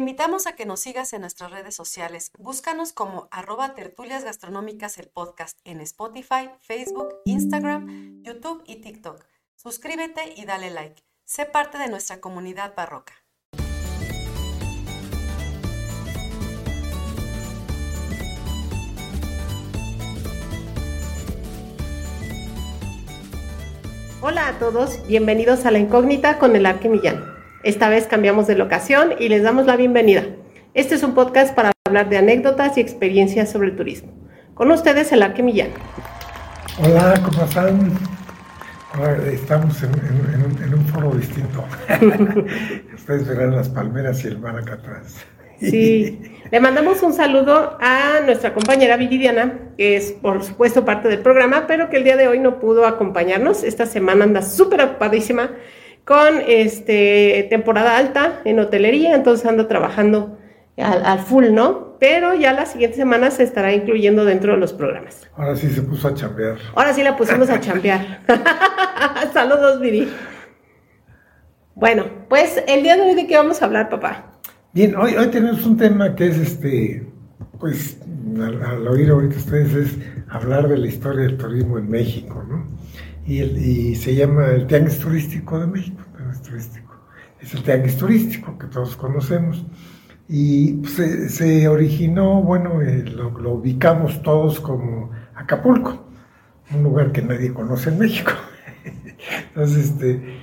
invitamos a que nos sigas en nuestras redes sociales. Búscanos como @tertulias gastronómicas el podcast en Spotify, Facebook, Instagram, YouTube y TikTok. Suscríbete y dale like. Sé parte de nuestra comunidad barroca. Hola a todos, bienvenidos a La Incógnita con el Arque Millán. Esta vez cambiamos de locación y les damos la bienvenida. Este es un podcast para hablar de anécdotas y experiencias sobre el turismo. Con ustedes el Arque Millán. Hola, ¿cómo están? Ahora estamos en un foro distinto. Ustedes verán las palmeras y el mar acá atrás. Sí, le mandamos un saludo a nuestra compañera Viridiana, que es por supuesto parte del programa, pero que el día de hoy no pudo acompañarnos. Esta semana anda súper ocupadísima con temporada alta en hotelería, entonces anda trabajando al full, ¿no? Pero ya la siguiente semana se estará incluyendo dentro de los programas. Ahora sí se puso a chambear. Ahora sí la pusimos a chambear. Saludos, Viri. Bueno, pues el día de hoy, ¿de qué vamos a hablar, papá? Bien, hoy tenemos un tema que es pues al oír ahorita ustedes es hablar de la historia del turismo en México, ¿no? Y se llama el Tianguis Turístico de México, es el Tianguis Turístico que todos conocemos. Y pues, se originó, bueno, lo ubicamos todos como Acapulco, un lugar que nadie conoce en México. Entonces,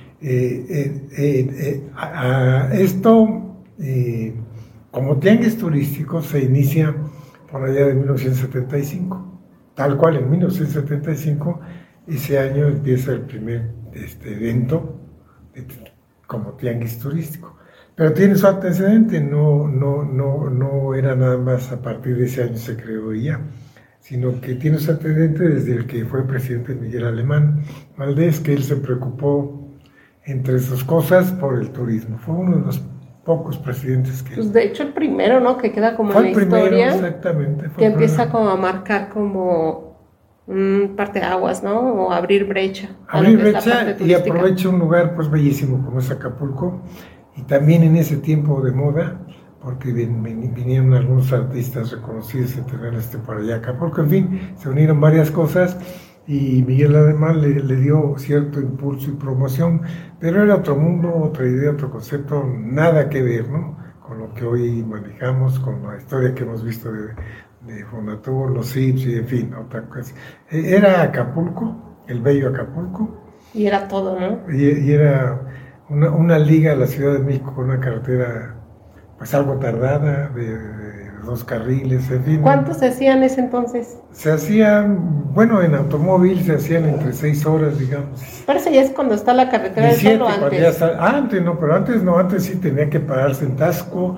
esto... como tianguis turístico se inicia por allá de 1975, tal cual en 1975, ese año empieza el primer evento como tianguis turístico, pero tiene su antecedente, no era nada más a partir de ese año se creó ya, sino que tiene su antecedente desde el que fue presidente Miguel Alemán Valdés, que él se preocupó entre sus cosas por el turismo, fue uno de los pocos presidentes que... Pues de hecho el primero, ¿no? Que queda como en la historia. Exactamente. Que empieza como a marcar como parteaguas, ¿no? O abrir brecha. Abrir brecha y aprovecha un lugar pues bellísimo como es Acapulco. Y también en ese tiempo de moda, porque vinieron algunos artistas reconocidos internacionales por allá a Acapulco. En fin, se unieron varias cosas. Y Miguel Alemán le dio cierto impulso y promoción, pero era otro mundo, otra idea, otro concepto, nada que ver, ¿no? Con lo que hoy manejamos, con la historia que hemos visto de Fonatur, los CIPS y en fin, otra cosa. Era Acapulco, el bello Acapulco. Y era todo, ¿no? Y era una liga a la Ciudad de México con una carretera pues algo tardada, de 2 carriles, en fin. ¿Cuántos se hacían ese entonces? Se hacían, bueno, en automóvil se hacían entre 6 horas, digamos. Parece ya es cuando está la carretera 17, del Sol, antes. Antes no, pero antes sí tenía que pararse en Tasco,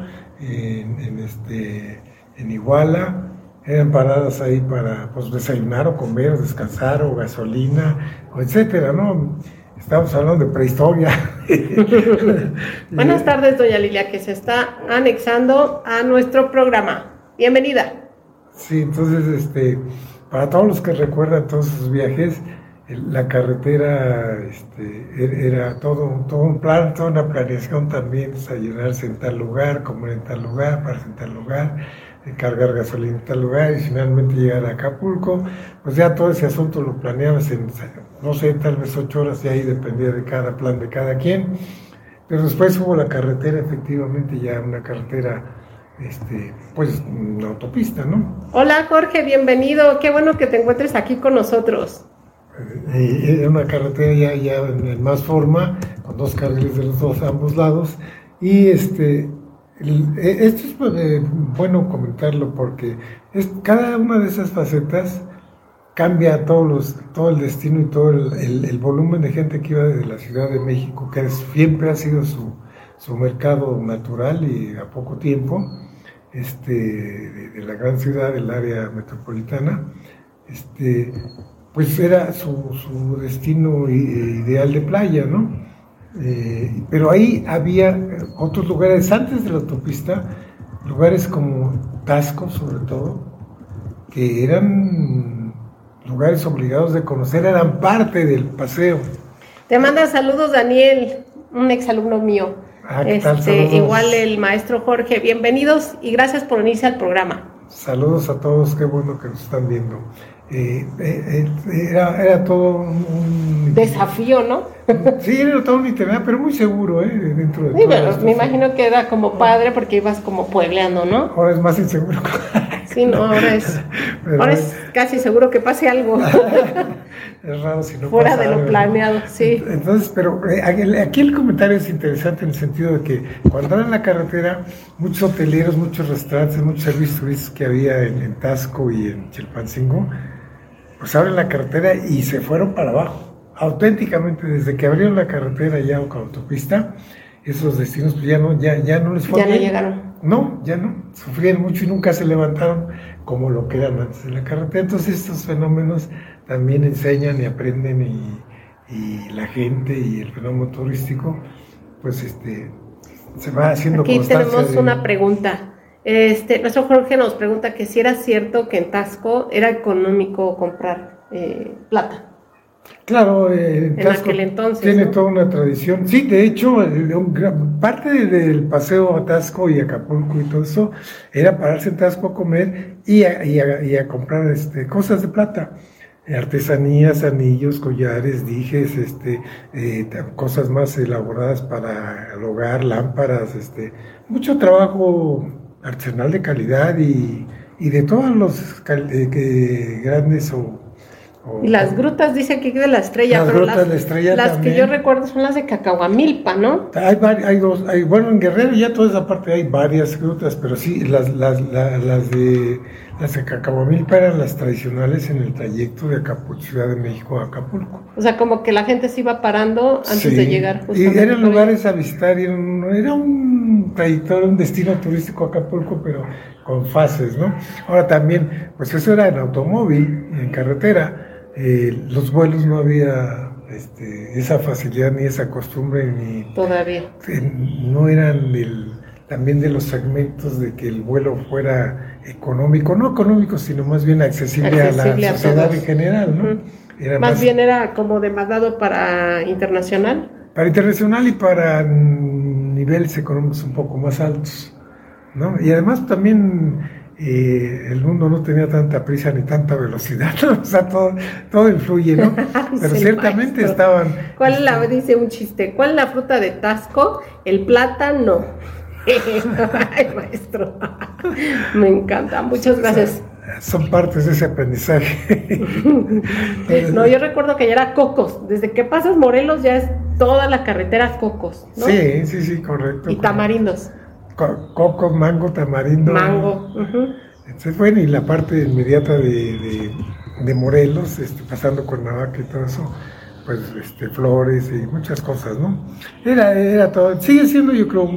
en Iguala, eran paradas ahí para pues desayunar o comer, o descansar, o gasolina, o etcétera, ¿no? Estamos hablando de prehistoria. Buenas tardes, doña Lilia, que se está anexando a nuestro programa. Bienvenida. Sí, entonces, para todos los que recuerdan todos sus viajes, la carretera era todo un plan, toda una planeación también, desayunarse en tal lugar, comer en tal lugar, pararse en tal lugar, cargar gasolina en tal lugar y finalmente llegar a Acapulco. Pues ya todo ese asunto lo planeabas en, no sé, tal vez 8 horas y ahí dependía de cada plan de cada quien. Pero después hubo la carretera, efectivamente, ya una carretera, pues una autopista, ¿no? Hola Jorge, bienvenido, qué bueno que te encuentres aquí con nosotros. Era una carretera ya en más forma, con 2 carriles de los ambos lados, y esto es bueno comentarlo porque cada una de esas facetas cambia todo el destino y todo el volumen de gente que iba desde la Ciudad de México, que siempre ha sido su mercado natural y a poco tiempo, de la gran ciudad, del área metropolitana, pues era su destino ideal de playa, ¿no? Pero ahí había otros lugares antes de la autopista, lugares como Tasco sobre todo, que eran lugares obligados de conocer, eran parte del paseo. Te manda saludos Daniel, un exalumno mío. ¿Qué tal? Saludos. Igual el maestro Jorge, bienvenidos y gracias por unirse al programa. Saludos a todos, qué bueno que nos están viendo. Era todo un desafío, ¿no? Sí, era todo un itinerario, pero muy seguro, dentro de sí, pero me imagino que era como padre porque ibas como puebleando, ¿no? Ahora es más inseguro. Sí, no, ahora es casi seguro que pase algo. Es raro si no fuera pasa de lo algo, planeado, ¿no? sí. Entonces, pero aquí el comentario es interesante en el sentido de que cuando era en la carretera, muchos hoteleros, muchos restaurantes, muchos servicios turísticos que había en Taxco y en Chilpancingo, pues abren la carretera y se fueron para abajo. Auténticamente, desde que abrieron la carretera ya o con autopista, esos destinos pues ya no les fue bien. Ya no llegaron. No, ya no. Sufrieron mucho y nunca se levantaron como lo que eran antes de la carretera. Entonces estos fenómenos también enseñan y aprenden y la gente y el fenómeno turístico pues se va haciendo Aquí constancia. Tenemos una pregunta. Nuestro Jorge nos pregunta que si era cierto que en Taxco era económico comprar plata. Claro, en aquel entonces tiene, ¿no?, toda una tradición. Sí, de hecho, parte del paseo a Taxco y Acapulco y todo eso era pararse en Taxco a comer y a comprar cosas de plata. Artesanías, anillos, collares, dijes, cosas más elaboradas para el hogar, lámparas, mucho trabajo artesanal de calidad y de todos los grandes y las grutas, dice aquí de la Estrella, las pero grutas de la Estrella las también. que yo recuerdo son las de Cacahuamilpa, ¿no? Hay dos, bueno, en Guerrero ya toda esa parte hay varias grutas, pero sí, las de Cacahuamilpa eran las tradicionales en el trayecto de Ciudad de México a Acapulco. O sea, como que la gente se iba parando antes de llegar justamente. Y eran lugares a visitar, era un trayectorio, un destino turístico a Acapulco, pero con fases, ¿no? Ahora también, pues eso era en automóvil, en carretera. Los vuelos no había esa facilidad ni esa costumbre ni todavía no eran también de los segmentos de que el vuelo fuera económico, no económico sino más bien accesible a la sociedad en general, ¿no? Era más bien era como demandado para internacional y para niveles económicos un poco más altos, ¿no? Y además también el mundo no tenía tanta prisa ni tanta velocidad, ¿no? O sea, todo influye, ¿no? Pero ciertamente estaban... ¿Cuál dice un chiste? ¿Cuál es la fruta de Taxco? El plátano. Ay, maestro. Me encanta, muchas gracias. Son partes de ese aprendizaje. No, yo recuerdo que ya era Cocos. Desde que pasas Morelos ya es toda la carretera Cocos, ¿no? Sí, correcto. Y tamarindos. Coco, mango, tamarindo. Mango. Entonces, bueno, y la parte inmediata de Morelos, pasando Cuernavaca y todo eso, pues flores y muchas cosas, ¿no? Era todo. Sigue siendo, yo creo,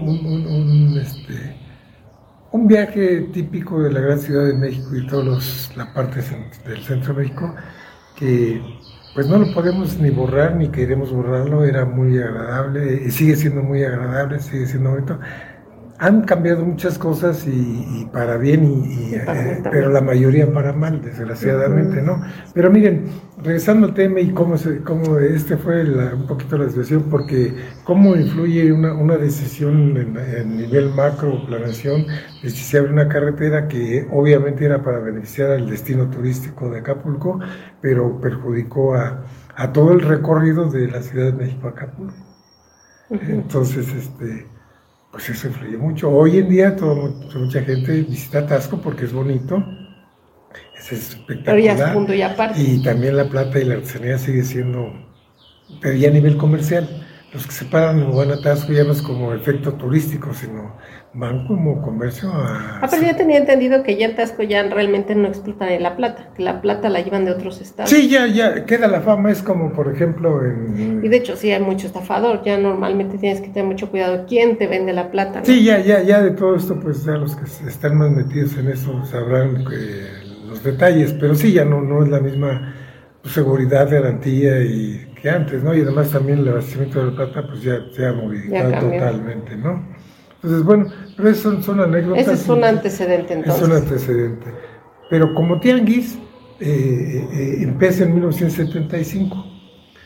un viaje típico de la gran Ciudad de México y todas las partes del centro de México que pues no lo podemos ni borrar ni queremos borrarlo. Era muy agradable y sigue siendo muy agradable, sigue siendo bonito. Han cambiado muchas cosas y para bien, pero la mayoría para mal, desgraciadamente, ¿no? Pero miren, regresando al tema y cómo fue un poquito la situación, porque cómo influye una decisión en nivel macro, planeación, de si se abre una carretera que obviamente era para beneficiar al destino turístico de Acapulco, pero perjudicó a todo el recorrido de la Ciudad de México a Acapulco. Entonces, pues eso influye mucho. Hoy en día mucha gente visita Taxco porque es bonito, es espectacular. Pero ya es punto y aparte. Y también la plata y la artesanía sigue siendo, pero ya a nivel comercial. Los que se paran en Buena Taxco ya no es como efecto turístico, sino van como comercio pero yo tenía entendido que ya en Taxco ya realmente no explotan la plata, que la plata la llevan de otros estados. Sí, ya queda la fama, es como por ejemplo Y de hecho sí hay mucho estafador, ya normalmente tienes que tener mucho cuidado quién te vende la plata, ¿no? Sí, ya de todo esto, pues ya los que están más metidos en eso sabrán los detalles, pero sí, ya no es la misma seguridad, garantía que antes, ¿no? Y además también el abastecimiento de la plata pues ya se ha modificado totalmente, ¿no? Entonces, bueno, pero esos son anécdotas. Ese es un antecedente, entonces. Es un antecedente. Pero como tianguis, empieza en 1975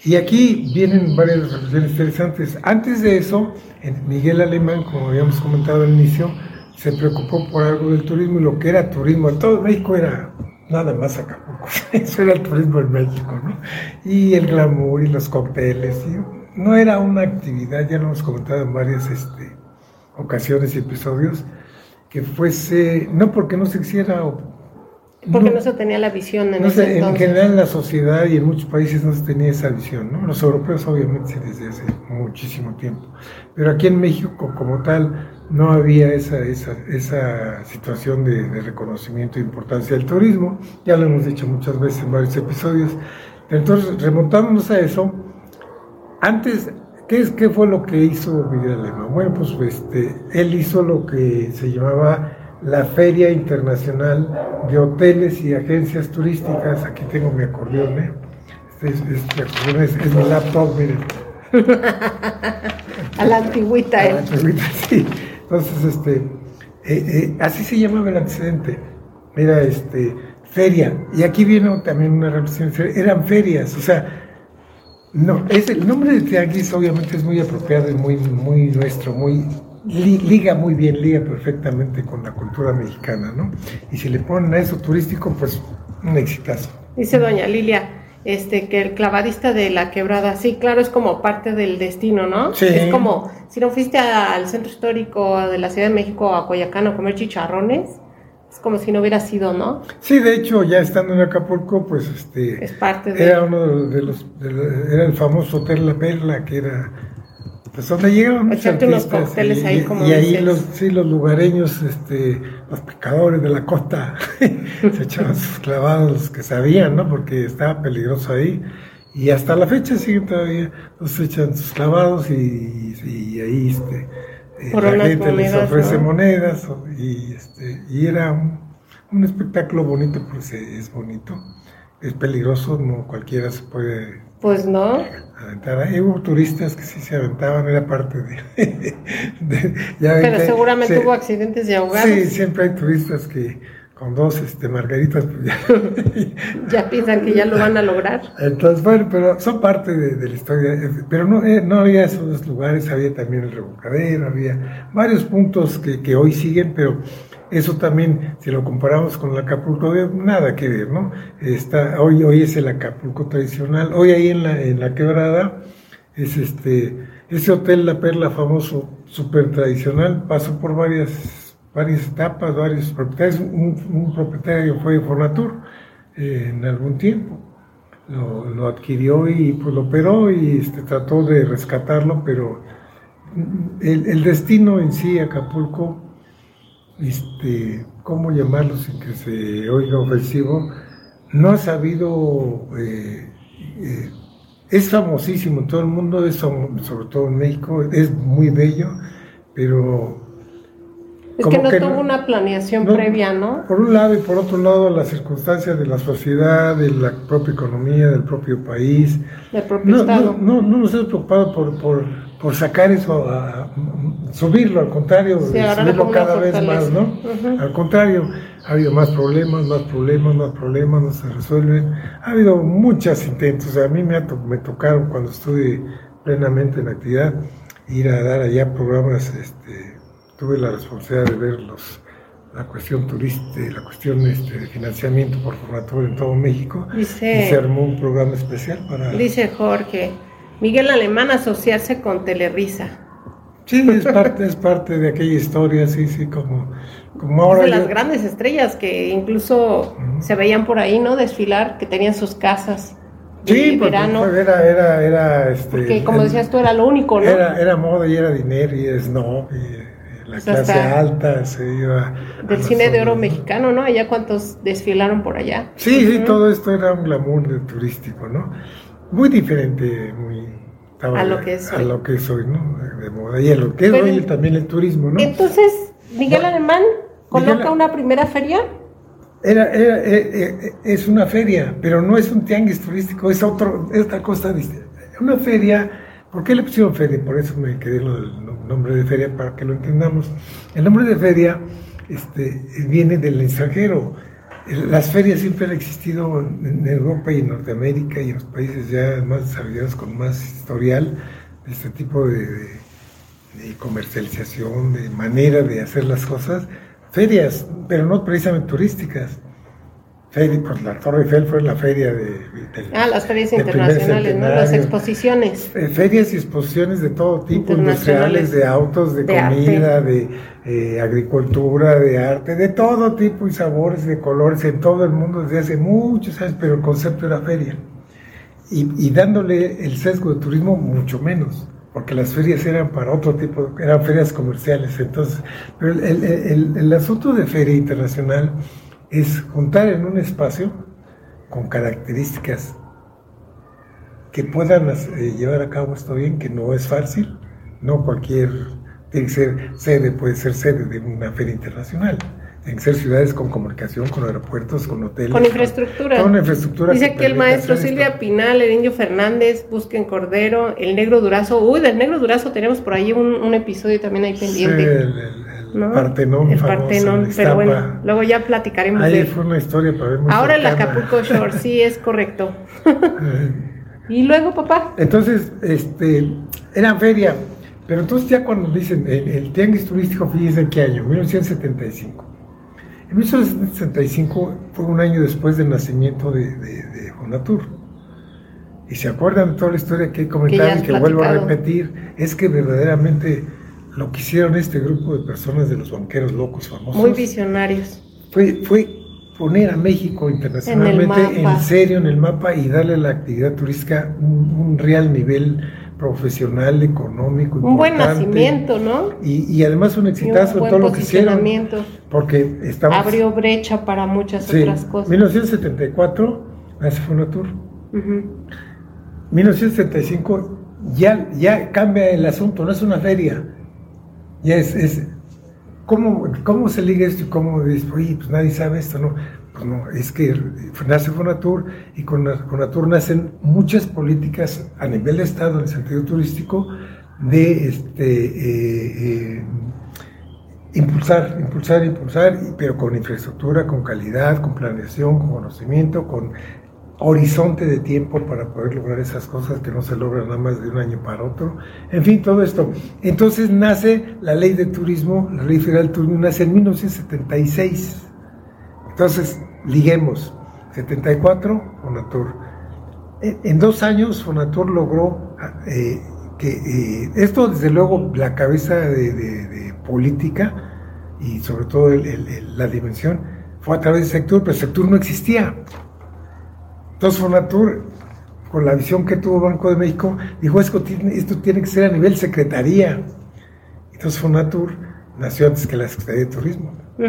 Y aquí vienen varias reflexiones interesantes. Antes de eso, Miguel Alemán, como habíamos comentado al inicio, se preocupó por algo del turismo, y lo que era turismo en todo México era nada más Acapulco. Eso era el turismo en México, ¿no? Y el glamour y los cócteles. No era una actividad, ya lo hemos comentado en varias ocasiones y episodios, que fuese, no porque no se hiciera, porque no se tenía la visión en ese entonces. En general en la sociedad y en muchos países no se tenía esa visión, ¿no? Los europeos obviamente sí, desde hace muchísimo tiempo, pero aquí en México como tal no había esa situación de reconocimiento e importancia del turismo. Ya lo hemos dicho muchas veces en varios episodios. Entonces remontámonos a eso. Antes, ¿qué fue lo que hizo Miguel Alemán? Bueno, pues él hizo lo que se llamaba la Feria Internacional de Hoteles y Agencias Turísticas. Aquí tengo mi acordeón, ¿eh? Este acordeón es mi laptop, miren. A la antigüita, A la antigüita, sí. Entonces, así se llamaba el antecedente. Era feria. Y aquí viene también una reflexión. Eran ferias, o sea, no, el nombre de tianguis obviamente es muy apropiado y muy nuestro, liga perfectamente con la cultura mexicana, ¿no? Y si le ponen a eso turístico, pues un exitazo. Dice doña Lilia, que el clavadista de la Quebrada, sí, claro, es como parte del destino, ¿no? Sí. Es como, si no fuiste al centro histórico de la Ciudad de México, a Coyoacán, a comer chicharrones, es como si no hubiera sido, ¿no? Sí, de hecho, ya estando en Acapulco, pues es parte de... Era uno era el famoso Hotel La Perla, que era, pues donde llegaban muchos artistas. Unos cócteles ahí, como y ahí los lugareños, los pescadores de la costa, se echaban sus clavados que sabían, ¿no? Porque estaba peligroso ahí. Y hasta la fecha siguen todavía, se echan sus clavados y ahí la gente les ofrece, ¿no?, monedas, y era un espectáculo bonito, pues es bonito, es peligroso, no cualquiera se puede, pues no, aventar. Hubo turistas que sí se aventaban, era parte pero seguramente hubo accidentes de ahogados. Sí, siempre hay turistas que con dos margaritas pues ya piensan que ya lo van a lograr. Entonces, bueno, pero son parte de la historia. Pero no había esos lugares, había también el Revolcadero, había varios puntos que hoy siguen, pero eso también, si lo comparamos con el Acapulco, nada que ver, ¿no? Hoy es el Acapulco tradicional. Hoy ahí en la Quebrada es ese Hotel La Perla famoso, súper tradicional, pasó por varias etapas, varios propietarios. Un propietario fue Fonatur en algún tiempo, lo adquirió y pues lo operó y trató de rescatarlo, pero el destino en sí, Acapulco, ¿cómo llamarlo sin que se oiga ofensivo? No ha sabido, es famosísimo en todo el mundo, sobre todo en México, es muy bello, pero es que no tuvo una planeación previa, ¿no? Por un lado, y por otro lado, las circunstancias de la sociedad, de la propia economía, del propio país. Del propio Estado. No nos hemos preocupado por sacar eso, subirlo, al contrario, sí, subirlo cada vez más, ¿no? Uh-huh. Al contrario, ha habido más problemas, no se resuelven. Ha habido muchos intentos. O sea, a mí me tocaron, cuando estuve plenamente en actividad, ir a dar allá programas, tuve la responsabilidad de ver la cuestión turística, la cuestión de financiamiento por Fonatur en todo México. Y se armó un programa especial para... Dice Jorge, Miguel Alemán asociarse con Telerisa. Sí, es parte de aquella historia, sí, como ahora... De las grandes estrellas que incluso se veían por ahí, ¿no? Desfilar, que tenían sus casas. Sí, porque era porque como decías tú, era lo único, ¿no? Era moda y era dinero y snob y la clase alta se iba del cine de oro mexicano, ¿no? Allá cuántos desfilaron por allá. Sí, todo esto era un glamour turístico, ¿no? Muy diferente, a lo que es hoy, ¿no? De moda, y a lo que es hoy también el turismo, ¿no? Entonces, Miguel Alemán coloca una primera feria. Es una feria, pero no es un tianguis turístico, es otra cosa distinta. Una feria, ¿por qué le pusieron feria? Por eso me quedé el nombre de feria, para que lo entendamos. El nombre de feria viene del extranjero. Las ferias siempre han existido en Europa y en Norteamérica y en los países ya más desarrollados con más historial de este tipo de comercialización, de manera de hacer las cosas. Ferias, pero no precisamente turísticas. Pues la Torre Eiffel fue la feria las ferias internacionales, ¿no? Las exposiciones. Ferias y exposiciones de todo tipo, industriales, de autos, de comida, arte, de agricultura, de arte, de todo tipo y sabores, de colores, en todo el mundo desde hace muchos años, pero el concepto era feria. Y dándole el sesgo de turismo mucho menos, porque las ferias eran para otro tipo, eran ferias comerciales. Entonces, pero el asunto de feria internacional es juntar en un espacio con características que puedan llevar a cabo esto bien, que no es fácil, no cualquier, tiene que ser sede, puede ser sede de una feria internacional, tienen que ser ciudades con comunicación, con aeropuertos, con hoteles. Con infraestructura. Con infraestructura. Dice que el maestro Silvia Pinal, el Indio Fernández, Busquen Cordero, el Negro Durazo. Del Negro Durazo tenemos por ahí un episodio también ahí pendiente. Sí, ¿no? Partenón, el famoso, Partenón, pero bueno, luego ya platicaremos ahí de él. Fue una historia para ver muy ahora cercana. El Acapulco Shore, sí, es correcto. Y luego, papá. Entonces, era feria, pero entonces ya cuando dicen el tianguis turístico, fíjense en qué año, 1975. En 1965 fue un año después del nacimiento de Fonatur. Y se acuerdan de toda la historia que he comentado y que vuelvo a repetir, es que verdaderamente lo que hicieron este grupo de personas de los banqueros locos famosos. Muy visionarios. Fue poner a México internacionalmente en serio en el mapa y darle a la actividad turística un real nivel profesional, económico, un buen nacimiento, ¿no? Y además un exitazo en todo lo que hicieron. Porque abrió brecha para muchas otras cosas. 1974 nace Fonatur. 1975 ya cambia el asunto, no es una feria. Ya es ¿cómo se liga esto? ¿Cómo dices, oye, pues nadie sabe esto? No, pues no, es que nace Fonatur y con Fonatur nacen muchas políticas a nivel de Estado en el sentido turístico de impulsar, pero con infraestructura, con calidad, con planeación, con conocimiento, con horizonte de tiempo para poder lograr esas cosas que no se logran nada más de un año para otro. En fin, todo esto. Entonces nace la ley de turismo, la ley federal de turismo, nace en 1976. Entonces, liguemos, 74, Fonatur. En 2 años, Fonatur logró que esto, desde luego, la cabeza de política y sobre todo la dimensión, fue a través de Sectur, pero Sectur no existía. Entonces Fonatur, con la visión que tuvo Banco de México, dijo, esto tiene que ser a nivel secretaría. Entonces Fonatur nació antes que la Secretaría de Turismo.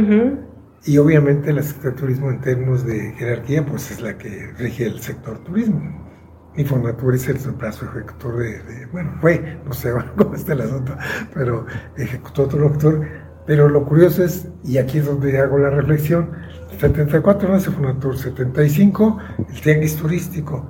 Y obviamente la Secretaría de Turismo en términos de jerarquía, pues es la que rige el sector turismo. Y Fonatur es el brazo ejecutor no sé cómo está el asunto, pero ejecutó otro actor. Pero lo curioso es, y aquí es donde hago la reflexión, 74 nace Fonatur, 75 el tianguis turístico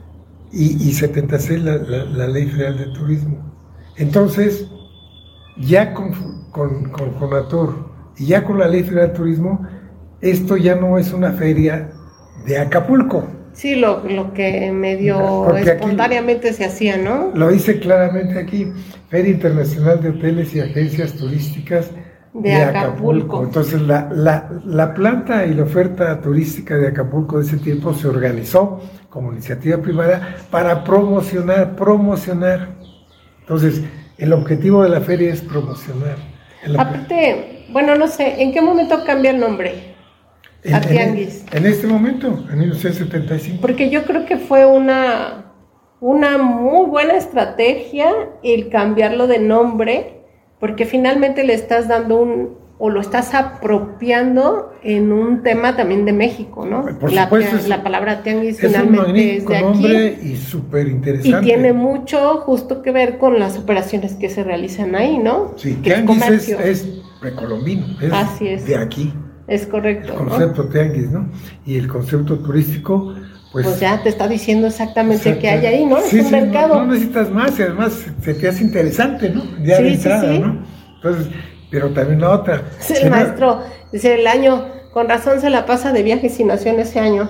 y 76 la ley federal de turismo. Entonces, ya con Fonatur y ya con la ley federal de turismo, esto ya no es una feria de Acapulco. Sí, lo que medio espontáneamente se hacía, ¿no? Lo dice claramente aquí, Feria Internacional de Hoteles y Agencias Turísticas de Acapulco. Entonces la planta y la oferta turística de Acapulco de ese tiempo se organizó como iniciativa privada para promocionar. Entonces el objetivo de la feria es promocionar. Aparte, bueno, no sé, ¿en qué momento cambia el nombre a Tianguis? En este momento, en 1975. Porque yo creo que fue una muy buena estrategia el cambiarlo de nombre, porque finalmente le estás dando lo estás apropiando en un tema también de México, ¿no? Por supuesto, la palabra tianguis es finalmente es de aquí. Nombre y súper interesante. Y tiene mucho justo que ver con las operaciones que se realizan ahí, ¿no? Sí, tianguis es precolombino, Así es. De aquí. Es correcto. El concepto tianguis, ¿no? Y el concepto turístico, pues ya te está diciendo exactamente qué hay ahí, ¿no? Es un mercado. No necesitas más y además se te hace interesante, ¿no? Ya de entrada, ¿no? Entonces, pero también la otra. El maestro, dice, el año Con razón se la pasa de viaje si nació en ese año.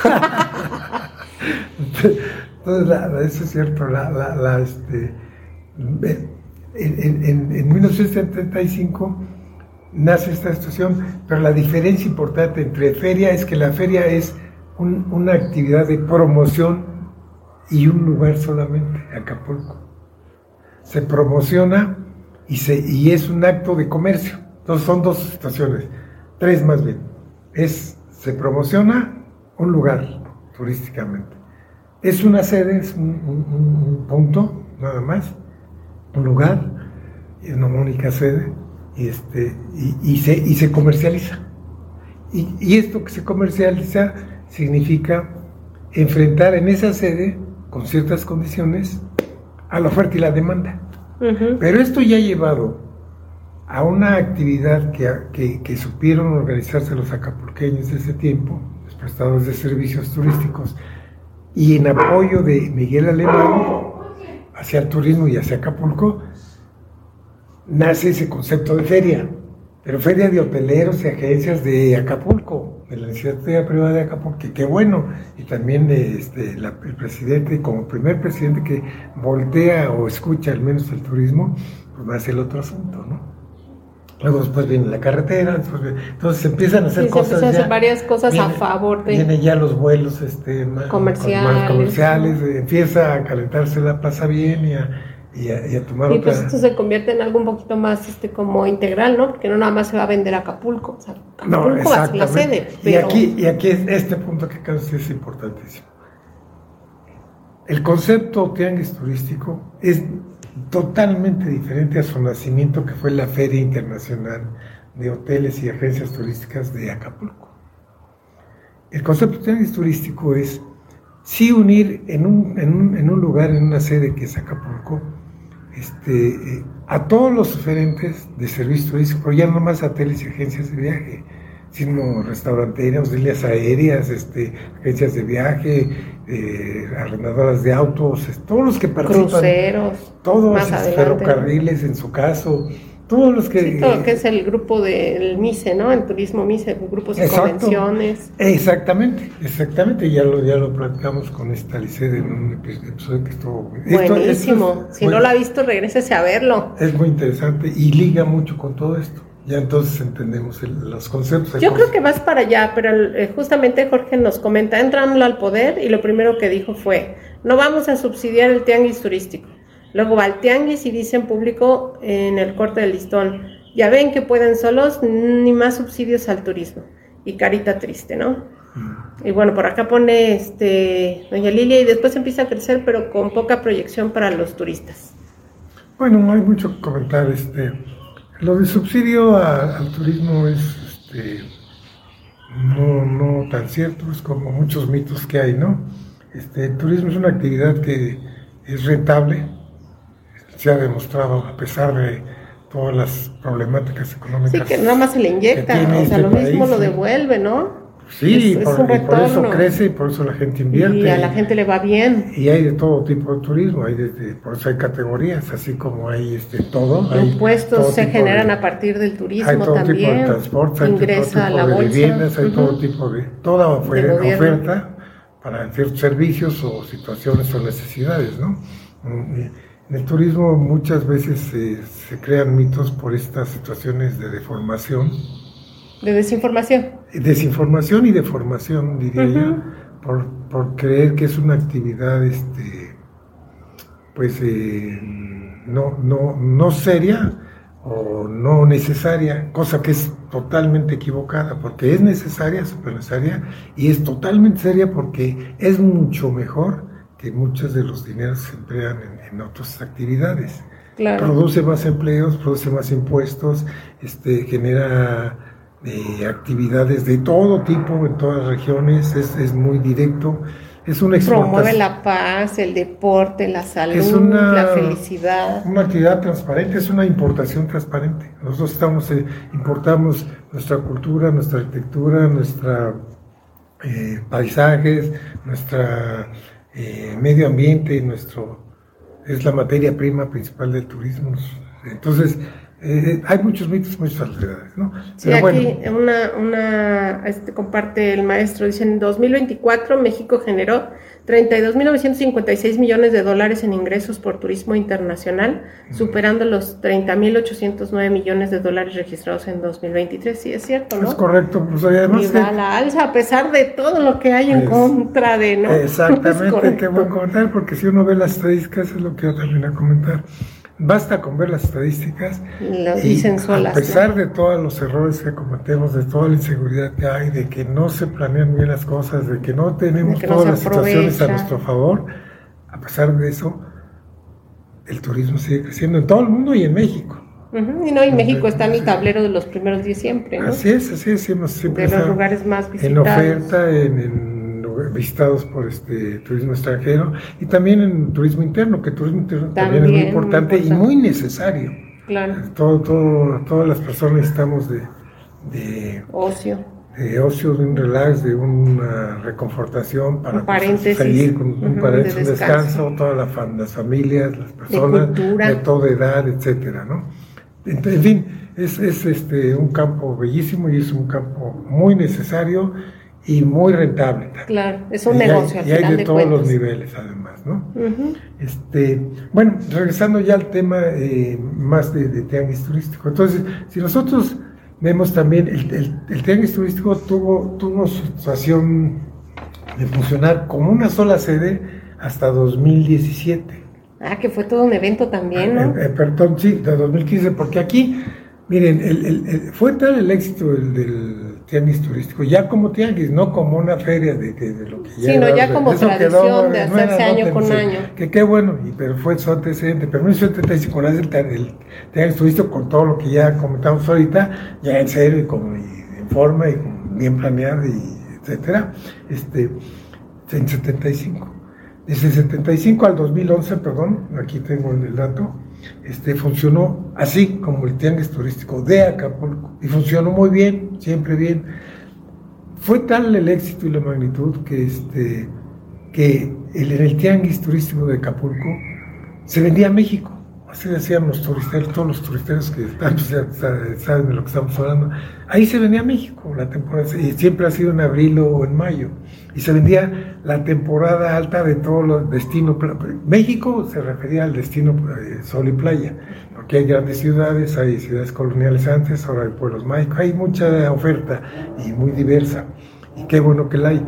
Entonces, eso es cierto, en 1975 nace esta situación, pero la diferencia importante entre feria es que la feria es una actividad de promoción y un lugar solamente, Acapulco. Se promociona y es un acto de comercio. Entonces son dos situaciones, tres más bien. Se promociona un lugar turísticamente. Es una sede, es un punto, nada más, un lugar, una única sede, y se comercializa. Y esto que se comercializa significa enfrentar en esa sede, con ciertas condiciones, a la oferta y la demanda. Uh-huh. Pero esto ya ha llevado a una actividad que supieron organizarse los acapulqueños de ese tiempo, los prestadores de servicios turísticos, y en apoyo de Miguel Alemán hacia el turismo y hacia Acapulco, nace ese concepto de feria, pero feria de hoteleros y agencias de Acapulco, de la iniciativa privada de Acapulco, que qué bueno, y también el presidente, como primer presidente que voltea o escucha al menos el turismo, pues va a ser el otro asunto, ¿no? Luego después viene la carretera, entonces empiezan a hacer cosas. Empiezan a hacer varias cosas a favor de. Vienen ya los vuelos más comerciales, empieza a calentarse la plaza bien y a tomar otra. Y pues esto se convierte en algo un poquito más como integral, ¿no? Porque no nada más se va a vender Acapulco, o sea, Acapulco va a ser la sede. Pero... Y aquí este punto que acabas de decir es importantísimo. El concepto tianguis turístico es totalmente diferente a su nacimiento, que fue la Feria Internacional de Hoteles y Agencias Turísticas de Acapulco. El concepto de tianguis turístico es sí unir en un lugar, en una sede que es Acapulco, a todos los oferentes de servicio turístico, pero ya no más hoteles y agencias de viaje, sino restauranteras, líneas aéreas, agencias de viaje, arrendadoras de autos, todos los que participan, cruceros, todos ferrocarriles en su caso, todos los que... Sí, todo lo que es el grupo del MICE, ¿no? El turismo MICE, grupos de convenciones. Exactamente, ya lo platicamos con esta Licede en un episodio que estuvo... Buenísimo, si no lo ha visto, regrésese a verlo. Es muy interesante y liga mucho con todo esto. Ya entonces entendemos los conceptos. Yo creo que vas para allá, pero justamente Jorge nos comenta, entrando al poder y lo primero que dijo fue, no vamos a subsidiar el tianguis turístico. Luego va al tianguis y dice en público en el corte del listón, ya ven que pueden solos, ni más subsidios al turismo. Y carita triste, ¿no? Y bueno, por acá pone doña Lilia, y después empieza a crecer, pero con poca proyección para los turistas. Bueno, no hay mucho que comentar. Lo de subsidio al turismo es no tan cierto, es como muchos mitos que hay, ¿no? El turismo es una actividad que es rentable, se ha demostrado a pesar de todas las problemáticas económicas. Sí, que nada más se le inyecta, o sea, lo mismo lo devuelve, ¿no? Sí, por eso crece y por eso la gente invierte. Y a la gente le va bien. Y hay de todo tipo de turismo, por eso hay categorías, así como hay todo. Impuestos todo se generan a partir del turismo también. Hay todo tipo de transporte, ingresa hay todo tipo a la de bolsa. Viviendas, hay todo tipo de... Toda oferta para ciertos servicios o situaciones o necesidades, ¿no? En el turismo muchas veces se crean mitos por estas situaciones de deformación. ¿De desinformación? Desinformación y deformación, diría yo, por creer que es una actividad, no seria o no necesaria, cosa que es totalmente equivocada, porque es necesaria, súper necesaria, y es totalmente seria porque es mucho mejor que muchos de los dineros se emplean en otras actividades. Claro. Produce más empleos, produce más impuestos, genera actividades de todo tipo en todas las regiones, es muy directo, es una explotación. Promueve la paz, el deporte, la salud, la felicidad. Una actividad transparente, es una importación transparente. Nosotros importamos nuestra cultura, nuestra arquitectura, nuestra paisajes, nuestra medio ambiente, es la materia prima principal del turismo. Entonces, hay muchos mitos, muchas realidades, ¿no? Sí, pero aquí comparte el maestro, dice, en 2024 México generó 32.956 millones de dólares en ingresos por turismo internacional, superando los 30.809 millones de dólares registrados en 2023. Sí, es cierto, ¿no? Es correcto, pues además... Y va a la alza a pesar de todo lo que hay en contra de, ¿no? Exactamente, qué buen comentario, porque si uno ve las estadísticas, es lo que yo terminé a comentar. Basta con ver las estadísticas lo dicen solas, a pesar de todos los errores que cometemos, de toda la inseguridad que hay, de que no se planean bien las cosas, de que no tenemos todas las situaciones a nuestro favor, a pesar de eso, el turismo sigue creciendo en todo el mundo y en México. Y no, y México está en el tablero de los primeros 10 siempre, ¿no? Así es, siempre de los lugares más visitados. En oferta, en visitados por turismo extranjero y también en turismo interno, que turismo interno también es muy importante y muy necesario. Claro. Todas las personas necesitamos de ocio. De ocio, de un relax, de una reconfortación para seguir con un descanso, todas las familias, las personas de toda edad, etcétera, ¿no? En fin, es un campo bellísimo y es un campo muy necesario y muy rentable también. Claro, es un negocio al final de cuentas. Y hay de todos los niveles además, ¿no? Bueno, regresando ya al tema más de tianguis turístico. Entonces, si nosotros vemos también, el tianguis turístico tuvo su situación de funcionar como una sola sede hasta 2017. Que fue todo un evento también, ¿no? Perdón, sí, de 2015, porque aquí, miren, fue tal el éxito del tianguis turístico, ya como tianguis, no como una feria de lo que ya... Sino ya como tradición de hacerse año con año. Que qué bueno, pero fue su antecedente, pero en 1975 nace el tianguis turístico con todo lo que ya comentamos ahorita, ya en serio, y en forma, y bien planeado, y etcétera, en 75. Desde el 75 al 2011, aquí tengo el dato, funcionó así como el tianguis turístico de Acapulco y funcionó muy bien, siempre bien. Fue tal el éxito y la magnitud que en el tianguis turístico de Acapulco se vendía a México. Así decían los turisteros, todos los turisteros que saben de lo que estamos hablando. Ahí se vendía a México la temporada, y siempre ha sido en abril o en mayo. Y se vendía la temporada alta de todos los destinos. México se refería al destino sol y playa, porque hay grandes ciudades, hay ciudades coloniales antes, ahora hay pueblos mágicos, hay mucha oferta y muy diversa. Y qué bueno que la hay.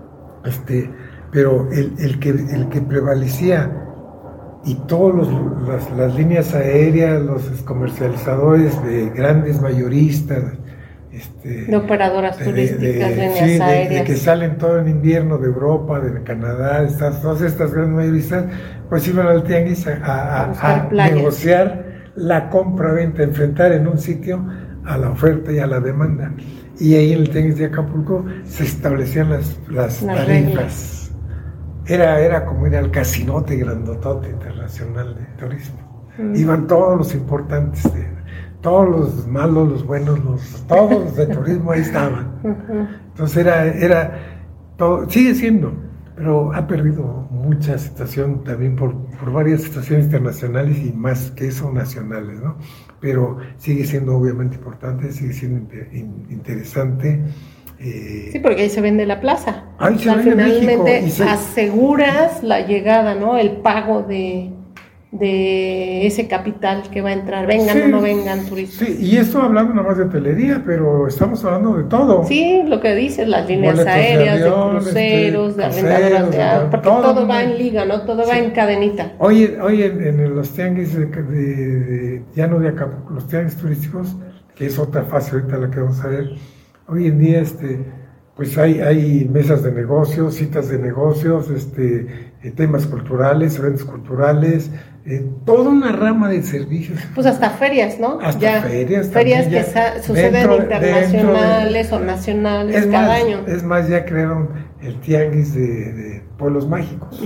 Pero el que prevalecía, y todas las líneas aéreas, los comercializadores de grandes mayoristas, de operadoras turísticas, líneas aéreas, que salen todo en invierno de Europa, de Canadá, todas estas grandes mayoristas, pues iban al tianguis a negociar la compra-venta, enfrentar en un sitio a la oferta y a la demanda. Y ahí en el tianguis de Acapulco se establecían las tarifas. Era como ir al casinote grandotote internacional de turismo. Iban todos los importantes, todos los malos, los buenos, todos los de turismo ahí estaban. Entonces era todo, sigue siendo, pero ha perdido mucha situación también por varias situaciones internacionales y más que eso nacionales, ¿no? Pero sigue siendo obviamente importante, sigue siendo interesante. Sí, porque ahí se vende la plaza. Ahí se vende finalmente México, aseguras la llegada, ¿no? El pago de ese capital que va a entrar, vengan o no vengan turistas. Sí, y esto hablando nada más de hotelería, pero estamos hablando de todo. Sí, lo que dices, las líneas aéreas, de cruceros, de arrendadoras de agua, porque todo va en liga, ¿no? Todo va en cadenita. Hoy en los tianguis ya no de Acapulco, los tianguis turísticos, que es otra fase ahorita la que vamos a ver. Hoy en día, pues hay mesas de negocios, citas de negocios, temas culturales, eventos culturales, toda una rama de servicios. Pues hasta ferias, ¿no? Hasta ferias que suceden internacionales o nacionales cada año. Es más, ya crearon el tianguis de pueblos mágicos.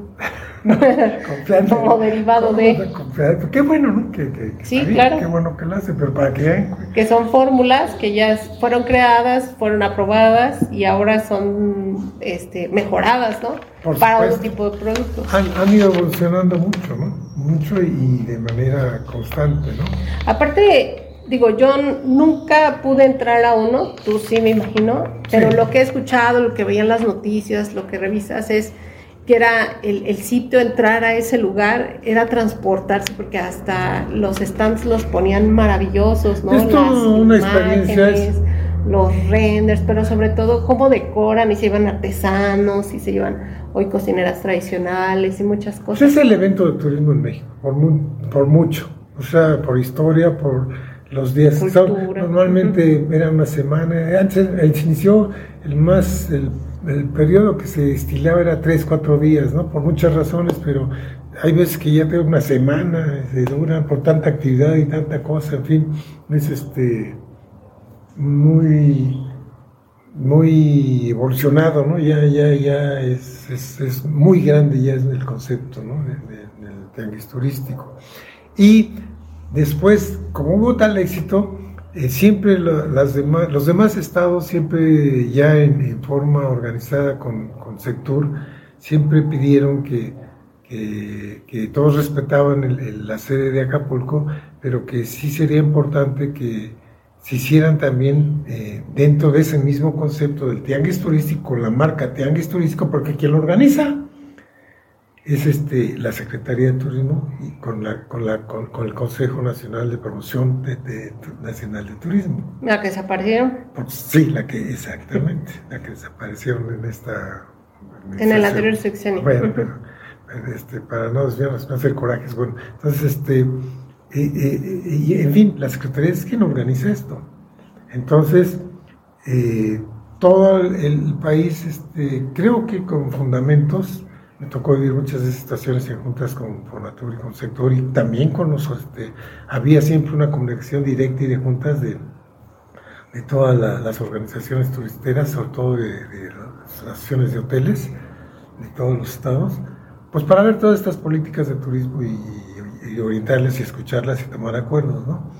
Como derivado de... Qué bueno, ¿no? Sí, claro. Qué bueno que lo hace, pero para que vean. Que son fórmulas que ya fueron creadas, fueron aprobadas y ahora son mejoradas, ¿no? Para otro tipo de productos. Han ido evolucionando mucho, ¿no? mucho y de manera constante, ¿no? Aparte, digo, yo nunca pude entrar a uno, tú sí me imagino, pero Sí. lo que he escuchado, lo que veía en las noticias, lo que revisas es que era el sitio, entrar a ese lugar, era transportarse, porque hasta los stands los ponían maravillosos, ¿no? Es toda una experiencia. Los renders, pero sobre todo cómo decoran y se llevan artesanos y se llevan hoy cocineras tradicionales y muchas Pues cosas. es el evento de turismo en México, por mucho, o sea, por historia, por los días. Cultura. Normalmente era una semana, antes se inició el periodo que se estilaba era 3-4 días, ¿no? Por muchas razones, pero hay veces que ya tengo una semana, se duran por tanta actividad y tanta cosa, en fin, es muy evolucionado, ¿no? Ya es muy grande, ya es el concepto, ¿no? Del tianguis turístico. Y después, como hubo tal éxito, siempre los demás estados, siempre ya en forma organizada con Sectur, siempre pidieron que todos respetaban la sede de Acapulco, pero que sí sería importante que se hicieran también dentro de ese mismo concepto del tianguis turístico, la marca tianguis turístico, porque quien lo organiza es la Secretaría de Turismo y con el Consejo Nacional de Promoción Nacional de Turismo. ¿La que desaparecieron? Pues, sí, exactamente, la que desaparecieron en esta... En el anterior sexenio. Bueno, pero, para no desviarnos, no hacer corajes, bueno, entonces, y en fin, la Secretaría es quien organiza esto. Entonces, todo el país, creo que con fundamentos, me tocó vivir muchas de esas situaciones en juntas con Fonatur y con Sectur, y también con había siempre una comunicación directa y de juntas de todas las organizaciones turisteras, sobre todo de las asociaciones de hoteles de todos los estados, pues para ver todas estas políticas de turismo y orientarles y escucharlas y tomar acuerdos, ¿no?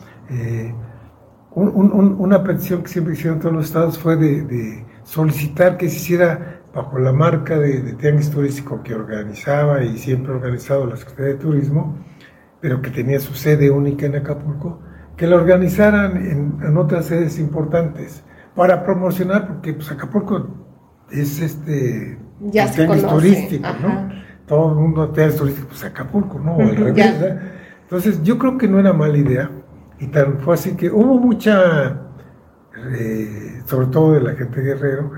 Una petición que siempre hicieron todos los estados fue de solicitar que se hiciera bajo la marca de tianguis turístico que organizaba y siempre ha organizado la Secretaría de Turismo, pero que tenía su sede única en Acapulco, que la organizaran en otras sedes importantes para promocionar, porque pues Acapulco es ya se tianguis conoce, turístico, ajá. ¿no? Todo el mundo tianguis turístico, pues Acapulco, ¿no? O al revés, ¿verdad? Entonces yo creo que no era mala idea, y tan fue así que hubo mucha, sobre todo de la gente de Guerrero,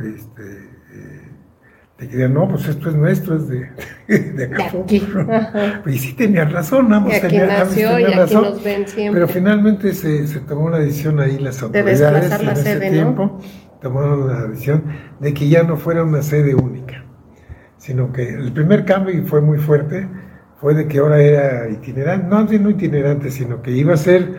que dirían, no, pues esto es nuestro, es de Acapulco. Y sí tenían razón, ambos tenían razón, nos ven siempre. pero finalmente se tomó la decisión ahí, las autoridades desplazar la en ese sede, tiempo, tomaron la decisión de que ya no fuera una sede única, sino que el primer cambio, y fue muy fuerte, fue de que ahora era itinerante, no itinerante, sino que iba a ser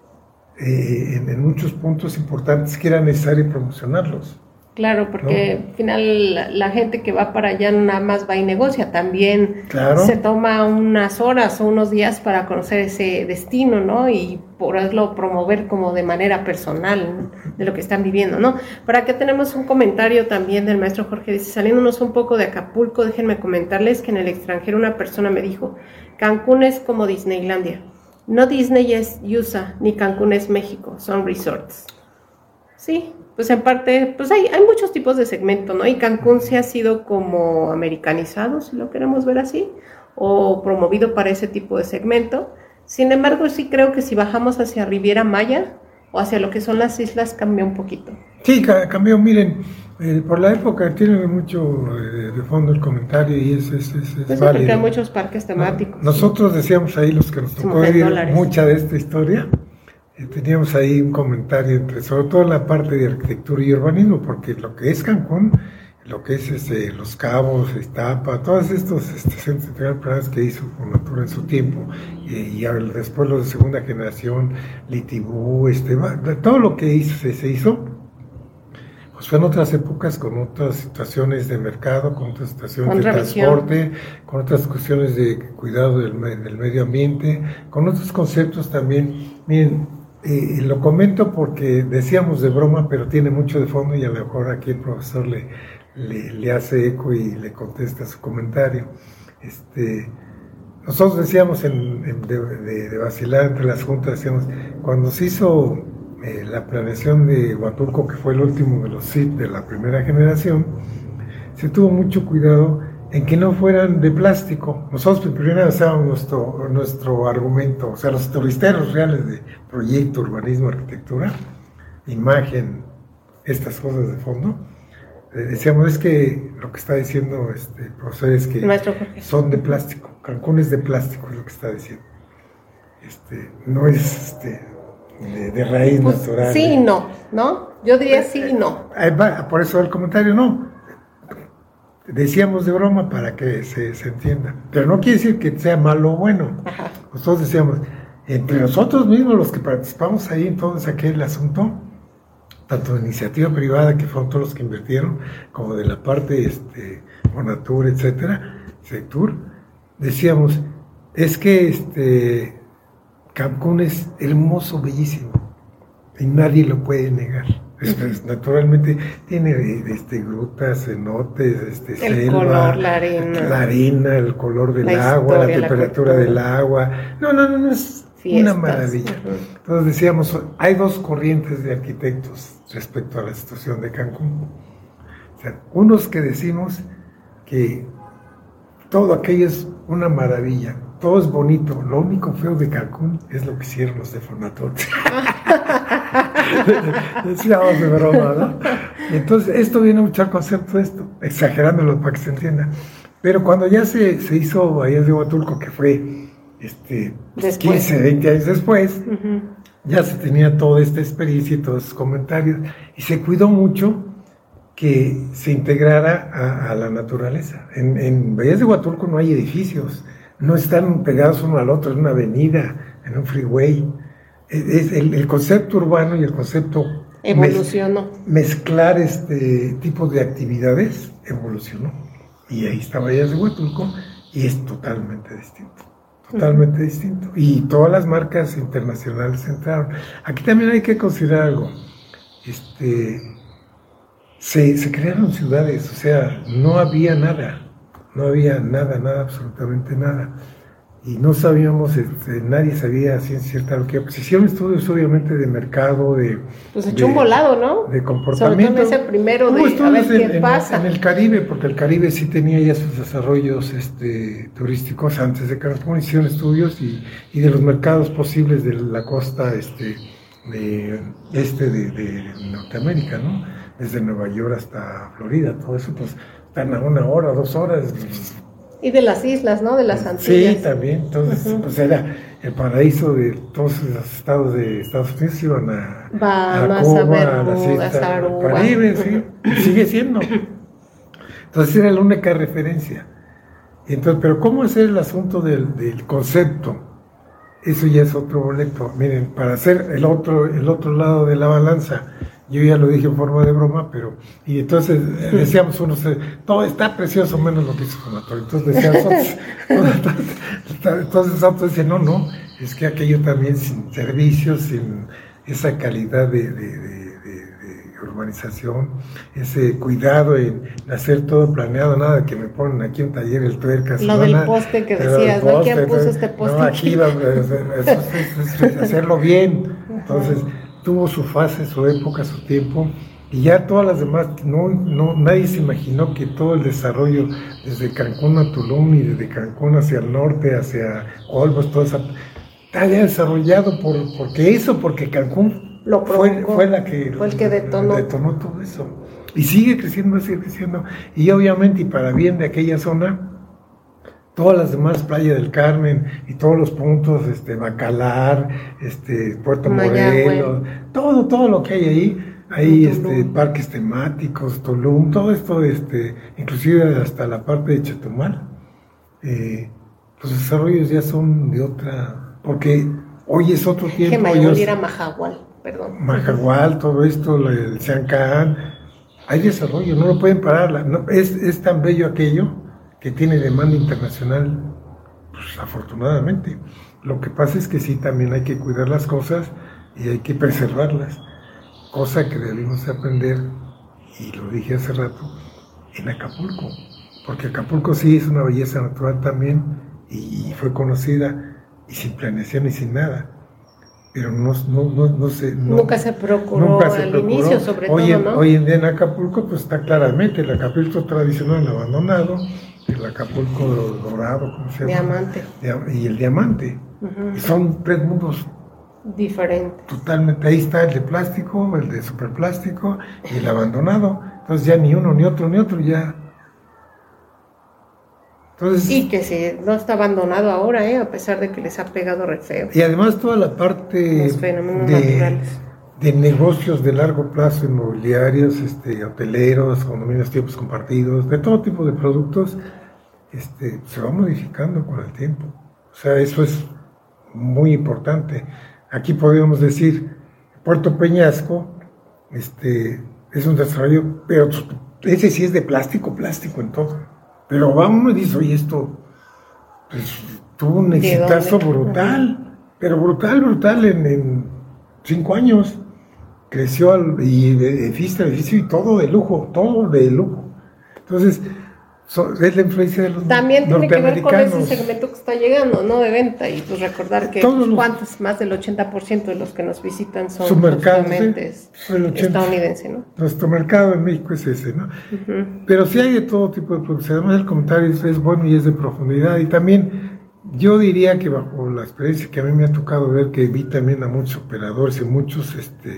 en muchos puntos importantes que era necesario promocionarlos. Claro, porque al final la gente que va para allá no nada más va y negocia, también se toma unas horas o unos días para conocer ese destino, ¿no? Y poderlo promover como de manera personal, ¿no? De lo que están viviendo, ¿no? Por acá tenemos un comentario también del maestro Jorge, dice, saliéndonos un poco de Acapulco, déjenme comentarles que en el extranjero una persona me dijo, Cancún es como Disneylandia, no Disney es USA, ni Cancún es México, son resorts. Sí, pues en parte, pues hay muchos tipos de segmento, ¿no? Y Cancún sí ha sido como americanizado, si lo queremos ver así, o promovido para ese tipo de segmento. Sin embargo, sí creo que si bajamos hacia Riviera Maya o hacia lo que son las islas, cambia un poquito. Sí, cambió, miren, por la época tiene mucho de fondo el comentario y es pues válido. porque hay muchos parques temáticos. Nosotros decíamos ahí, los que nos tocó ver mucha de esta historia, teníamos ahí un comentario sobre todo la parte de arquitectura y urbanismo, porque lo que es Cancún, lo que es Los Cabos, Iztapa, todos estos centros integrales que hizo Fonatur en su tiempo, y después los de segunda generación, Litibú, todo lo que se hizo, pues fue en otras épocas, con otras situaciones de mercado, con otras situaciones de transporte, con otras cuestiones de cuidado del medio ambiente, con otros conceptos también. Miren, lo comento porque decíamos de broma, pero tiene mucho de fondo y a lo mejor aquí el profesor le hace eco y le contesta su comentario. nosotros decíamos de vacilar entre las juntas, decíamos, cuando se hizo la planeación de Huatulco, que fue el último de los SIT de la primera generación, se tuvo mucho cuidado en que no fueran de plástico. Nosotros primero usábamos nuestro argumento, o sea, los turisteros reales de proyecto, urbanismo, arquitectura, imagen, estas cosas de fondo. Decíamos, es que lo que está diciendo el profesor es que son de plástico. Cancún es de plástico, es lo que está diciendo. No es de raíz pues, natural. Sí y no, ¿no? Yo diría sí y no. Por eso el comentario no. Decíamos de broma para que se entienda. Pero no quiere decir que sea malo o bueno. Ajá. Nosotros decíamos, entre nosotros mismos, los que participamos ahí en todo aquel asunto, tanto de iniciativa privada, que fueron todos los que invirtieron, como de la parte Fonatur, etcétera, Sectur, decíamos, es que Cancún es hermoso, bellísimo, y nadie lo puede negar. Naturalmente tiene grutas, cenotes, el selva, color, la arena, el color del agua, la temperatura del agua. No, es una maravilla. Entonces decíamos, hay dos corrientes de arquitectos respecto a la situación de Cancún. O sea, unos que decimos que todo aquello es una maravilla, todo es bonito, lo único feo de Cancún es lo que hicieron los de Fonatur. Decíamos de broma, ¿no? Entonces, esto viene a luchar concepto de esto, exagerándolo para que se entienda. Pero cuando ya se hizo Bahías de Huatulco, que fue 15, 20 años después, ya se tenía toda esta experiencia y todos esos comentarios, y se cuidó mucho que se integrara a la naturaleza. En Bahías de Huatulco no hay edificios, no están pegados uno al otro, en una avenida, en un freeway. Es el concepto urbano y el concepto evolucionó. Mezclar tipo de actividades evolucionó. Y ahí está Bahías de Huatulco y es totalmente distinto. Totalmente distinto. Y todas las marcas internacionales entraron. Aquí también hay que considerar algo. Se crearon ciudades, o sea, no había nada. No había nada, absolutamente nada. Y no sabíamos, nadie sabía a ciencia cierta lo que iba. Se hicieron estudios obviamente de mercado, pues echó un volado, ¿no? De comportamiento. Sobre todo ese primero de a ver qué pasa. En el Caribe, porque el Caribe sí tenía ya sus desarrollos turísticos antes de Cancún, hicieron estudios y de los mercados posibles de la costa de Norteamérica, ¿no? Desde Nueva York hasta Florida, todo eso pues están a 1 hora, 2 horas. Y de las islas, ¿no? De las Antillas. Sí, también. Entonces, pues era el paraíso de todos los estados de Estados Unidos. Iban a Cuba, a las islas Caribe, sí. Y sigue siendo. Entonces era la única referencia. Entonces, pero ¿cómo hacer el asunto del concepto? Eso ya es otro boleto. Miren, para hacer el otro lado de la balanza, yo ya lo dije en forma de broma, y entonces decíamos todo está precioso menos lo que hizo Fonatur. Entonces decíamos entonces otros decían, no, es que aquello también sin servicios, sin esa calidad de urbanización, ese cuidado en hacer todo planeado, nada que me ponen aquí un taller, el tuercas. Lo del poste que decías, ¿no? ¿Quién puso este poste? No, aquí es hacerlo bien. Entonces tuvo su fase, su época, su tiempo, y ya todas las demás, nadie se imaginó que todo el desarrollo desde Cancún a Tulum y desde Cancún hacia el norte, hacia Olmos, todo eso, está ya desarrollado porque Cancún fue el que detonó todo eso. Y sigue creciendo. Y obviamente, y para bien de aquella zona, todas las demás, Playa del Carmen y todos los puntos, Bacalar, Puerto Morelos, todo lo que hay ahí, parques temáticos, Tulum, todo esto, inclusive hasta la parte de Chetumal, los desarrollos ya son de otra, porque hoy es otro tiempo. Que Mayagüel era Majagual, perdón. Majagual, todo esto, el Siancán, hay desarrollo, no lo pueden parar, es tan bello aquello que tiene demanda internacional, pues afortunadamente. Lo que pasa es que sí, también hay que cuidar las cosas y hay que preservarlas, cosa que debimos aprender, y lo dije hace rato, en Acapulco, porque Acapulco sí es una belleza natural también, y fue conocida y sin planeación y sin nada. Pero no sé. Nunca se procuró al inicio, sobre todo, ¿no? Hoy en día en Acapulco, pues está claramente el Acapulco tradicional abandonado, el Acapulco dorado, ¿cómo se llama? Diamante. Y el diamante. Uh-huh. Son tres mundos diferentes. Totalmente. Ahí está el de plástico, el de superplástico y el abandonado. Entonces ya ni uno, ni otro, ya. Entonces, y que sí, no está abandonado ahora, a pesar de que les ha pegado re feo. Y además toda la parte los fenómenos naturales de negocios de largo plazo, inmobiliarios, hoteleros, condominios, tiempos compartidos, de todo tipo de productos, se va modificando con el tiempo. O sea, eso es muy importante. Aquí podríamos decir, Puerto Peñasco, es un desarrollo, pero ese sí es de plástico en todo. Pero vamos y dice, oye, esto pues, tuvo un exitazo brutal, pero brutal en 5 años. Creció y edificio y todo de lujo. Entonces, es la influencia de los también tiene que ver con norteamericanos. ese segmento que está llegando, ¿no? De venta, y pues recordar que más del 80% de los que nos visitan son estadounidenses, ¿no? Nuestro mercado en México es ese, ¿no? Uh-huh. Pero sí hay de todo tipo de producción. Además el comentario es bueno y es de profundidad, y también yo diría que bajo la experiencia que a mí me ha tocado ver, que vi también a muchos operadores y muchos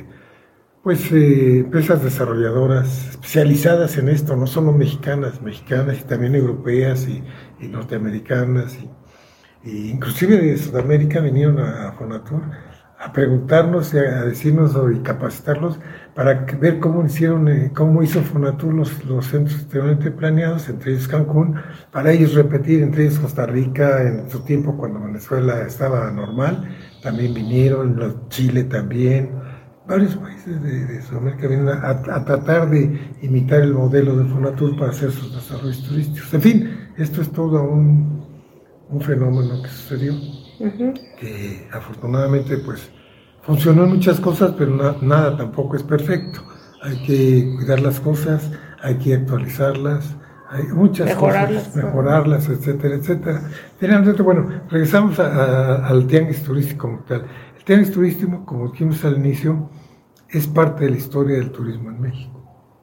empresas desarrolladoras especializadas en esto, no solo mexicanas y también europeas y norteamericanas y inclusive de Sudamérica vinieron a Fonatur a preguntarnos y a decirnos y capacitarlos para ver cómo hizo Fonatur los centros externamente planeados, entre ellos Cancún, para ellos repetir, entre ellos Costa Rica en su tiempo cuando Venezuela estaba normal, también vinieron, Chile también. Varios países de Sudamérica vienen a tratar de imitar el modelo de Fonatur para hacer sus desarrollos turísticos. En fin, esto es todo un fenómeno que sucedió, uh-huh, que afortunadamente pues funcionó en muchas cosas, pero nada tampoco es perfecto. Hay que cuidar las cosas, hay que actualizarlas, hay muchas cosas, mejorarlas, etcétera. Finalmente, bueno, regresamos al tianguis turístico como tal. El tianguis turístico, como dijimos al inicio, es parte de la historia del turismo en México.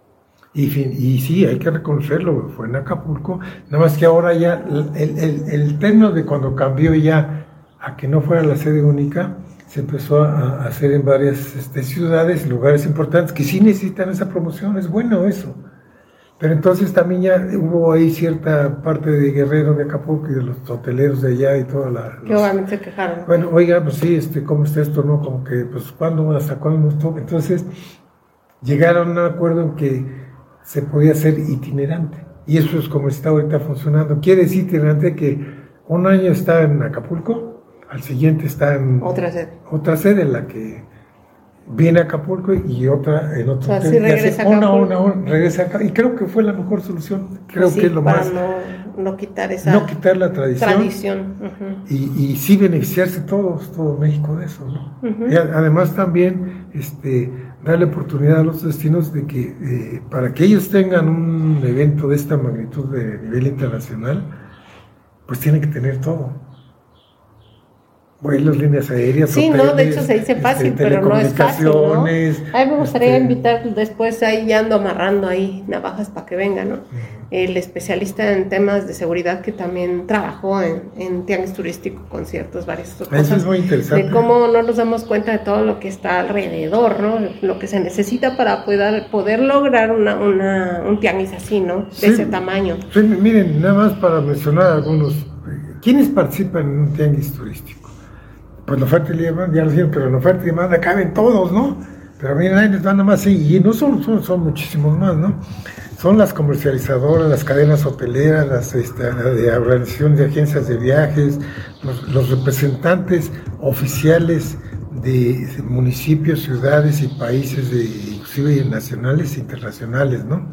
Y sí, hay que reconocerlo, fue en Acapulco, nada más que ahora ya, el término de cuando cambió ya a que no fuera la sede única, se empezó a hacer en varias ciudades, lugares importantes, que sí necesitan esa promoción, es bueno eso. Pero entonces también ya hubo ahí cierta parte de Guerrero, de Acapulco y de los hoteleros de allá y toda que obviamente se quejaron. Bueno, oiga, pues sí, ¿cómo está esto? No, como que, pues, ¿hasta cuándo nos toca? Entonces, llegaron a un acuerdo en que se podía hacer itinerante. Y eso es como está ahorita funcionando. Quiere decir itinerante que un año está en Acapulco, al siguiente está en otra sede en la que viene a Acapulco y otra en otro hotel. Sí, regresa regresa acá. Y creo que fue la mejor solución. Creo que es lo para más. No quitar la tradición. Uh-huh. Y sí beneficiarse todo México de eso, ¿no? Uh-huh. Y además también darle oportunidad a los destinos de que para que ellos tengan un evento de esta magnitud de nivel internacional, pues tienen que tener todo. Vuelos, líneas aéreas, sí, hoteles, no, de hecho se dice fácil, pero no es fácil, ¿no? A mí me gustaría invitar después, ahí ya ando amarrando ahí navajas para que venga, ¿no? El especialista en temas de seguridad que también trabajó en tianguis turístico con varias cosas. Eso es muy interesante. De cómo no nos damos cuenta de todo lo que está alrededor, ¿no? Lo que se necesita para poder lograr un tianguis así, ¿no? De ese tamaño. Sí, miren, nada más para mencionar algunos. ¿Quiénes participan en un tianguis turístico? Pues la oferta y la demanda, ya lo dijeron, pero la oferta y la demanda caben todos, ¿no? Pero miren, ahí les van nada más, y no son muchísimos más, ¿no? Son las comercializadoras, las cadenas hoteleras, las organizaciones de agencias de viajes, los representantes oficiales de municipios, ciudades y países, inclusive nacionales e internacionales, ¿no?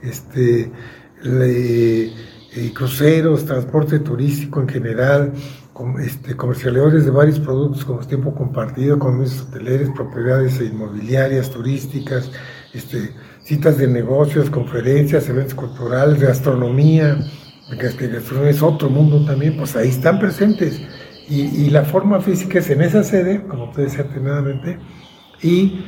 Cruceros, transporte turístico en general, comercializadores de varios productos como tiempo compartido, comercios hoteleros, propiedades inmobiliarias, turísticas, citas de negocios, conferencias, eventos culturales, gastronomía, que gastronomía es otro mundo también, pues ahí están presentes. Y la forma física es en esa sede, como te decía atinadamente, y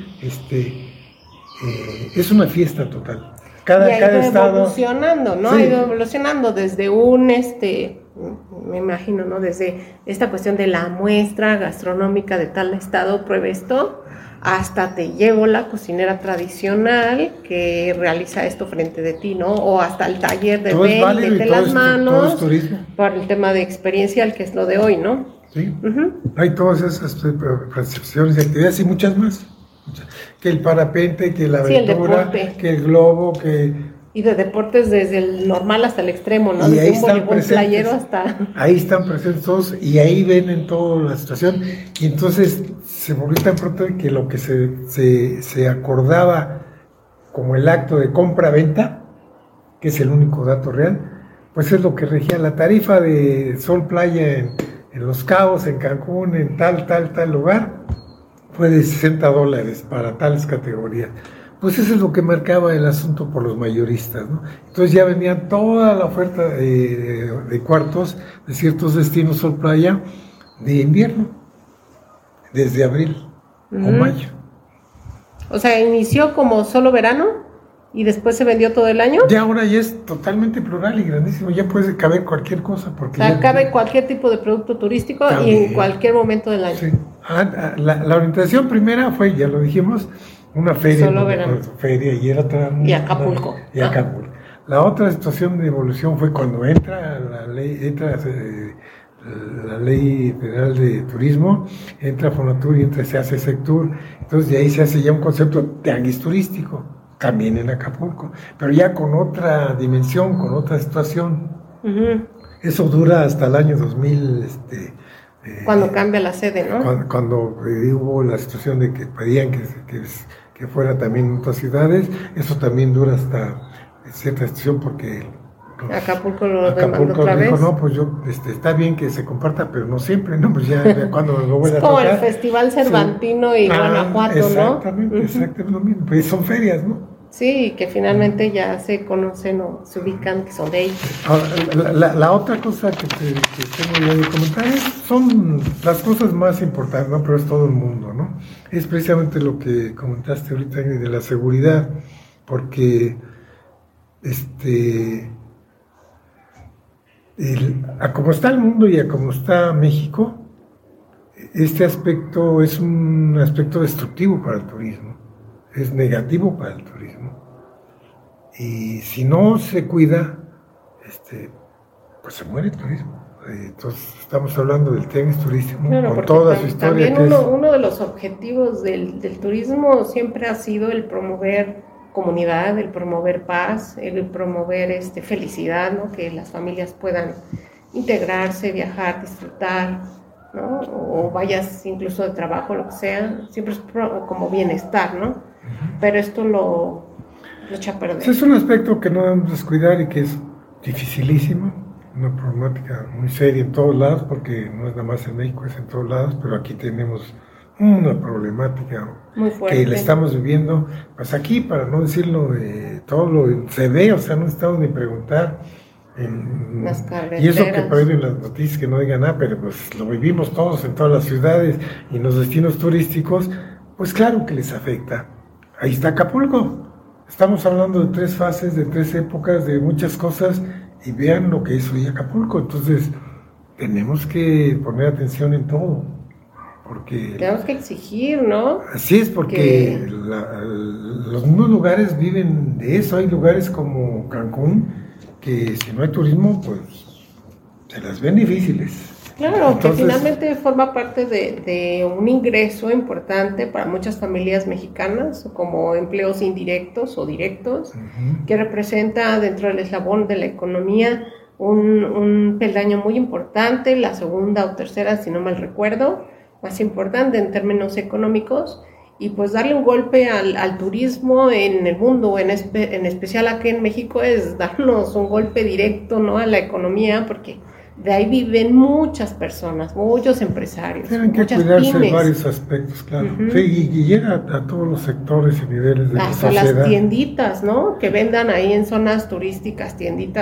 es una fiesta total. Cada estado evolucionando, ¿no? Sí. Ha ido evolucionando desde me imagino, ¿no? Desde esta cuestión de la muestra gastronómica de tal estado, pruebe esto, hasta te llevo la cocinera tradicional que realiza esto frente de ti, ¿no? O hasta el taller de ven, mete las manos, por el tema de experiencial, que es lo de hoy, ¿no? Sí, hay todas esas percepciones y actividades y muchas más. Que el parapente, que la aventura, que el globo, y de deportes desde el normal hasta el extremo, ¿no? Y Desde ahí un están voleibol presentes, playero hasta... Ahí están presentes todos y ahí ven en toda la situación. Y entonces se volvió tan pronto que lo que se acordaba como el acto de compra-venta, que es el único dato real, pues es lo que regía la tarifa de Sol Playa en Los Cabos, en Cancún, en tal lugar, fue de $60 para tales categorías. Pues eso es lo que marcaba el asunto por los mayoristas, ¿no? Entonces ya venían toda la oferta de cuartos de ciertos destinos Sol Playa de invierno, desde abril o mayo. O sea, inició como solo verano y después se vendió todo el año. Ya ahora ya es totalmente plural y grandísimo, ya puede caber cualquier cosa. Porque o sea, cabe cualquier tipo de producto turístico también, y en cualquier momento del año. Sí. La orientación primera fue, ya lo dijimos, una feria. Solo verano. Feria y era otra. Y Acapulco. Acapulco. La otra situación de evolución fue cuando entra la ley federal de turismo, entra Fonatur y se hace Sectur. Entonces de ahí se hace ya un concepto tianguis turístico, también en Acapulco, pero ya con otra dimensión, con otra situación. Eso dura hasta el año 2000. Cuando cambia la sede, ¿no? Cuando hubo la situación de que pedían que fuera también en otras ciudades, eso también dura hasta cierta situación porque Acapulco demandó otra dijo, vez. no, pues yo, está bien que se comparta, pero no siempre, ¿no? Pues ya cuando lo vuelve a tocar. Es como el Festival Cervantino y Guanajuato, exactamente, ¿no? Exactamente lo mismo, pues son ferias, ¿no? Sí, que finalmente ya se conocen o se ubican, que son de ellos. Ahora, la otra cosa que tengo que comentar son las cosas más importantes, ¿no? Pero es todo el mundo, ¿no? Es precisamente lo que comentaste ahorita de la seguridad, porque a como está el mundo y a como está México, este aspecto es un aspecto destructivo para el turismo, es negativo para el turismo. Y si no se cuida, pues se muere el turismo. Entonces estamos hablando del tianguis turístico, claro, con toda su historia. También uno de los objetivos del turismo siempre ha sido el promover comunidad, el promover paz, el promover felicidad, ¿no? Que las familias puedan integrarse, viajar, disfrutar, ¿no? O vayas incluso de trabajo, lo que sea, siempre es como bienestar, ¿no? Pero esto lo echa a perder. Es un aspecto que no debemos descuidar y que es dificilísimo, una problemática muy seria en todos lados, porque no es nada más en México, es en todos lados, pero aquí tenemos una problemática muy fuerte, que la estamos viviendo, pues aquí, para no decirlo, todo lo se ve, o sea, no estamos ni preguntar. Y eso que prohíben las noticias que no digan nada, pero pues lo vivimos todos en todas las ciudades y en los destinos turísticos, pues claro que les afecta. Ahí está Acapulco. Estamos hablando de 3 fases, de 3 épocas, de muchas cosas, y vean lo que hizo hoy Acapulco. Entonces, tenemos que poner atención en todo, porque... Tenemos que exigir, ¿no? Así es, porque los mismos lugares viven de eso. Hay lugares como Cancún, que si no hay turismo, pues se las ven difíciles. Claro, entonces, que finalmente forma parte de un ingreso importante para muchas familias mexicanas, como empleos indirectos o directos, que representa dentro del eslabón de la economía un peldaño muy importante, la segunda o tercera, si no mal recuerdo, más importante en términos económicos, y pues darle un golpe al turismo en el mundo, en especial aquí en México, es darnos un golpe directo, ¿no?, a la economía, porque de ahí viven muchas personas, muchos empresarios. Tienen que cuidarse en varios aspectos, claro. Sí, y llega a todos los sectores y niveles de la sociedad. Las tienditas, ¿no?, que vendan ahí en zonas turísticas, tienditas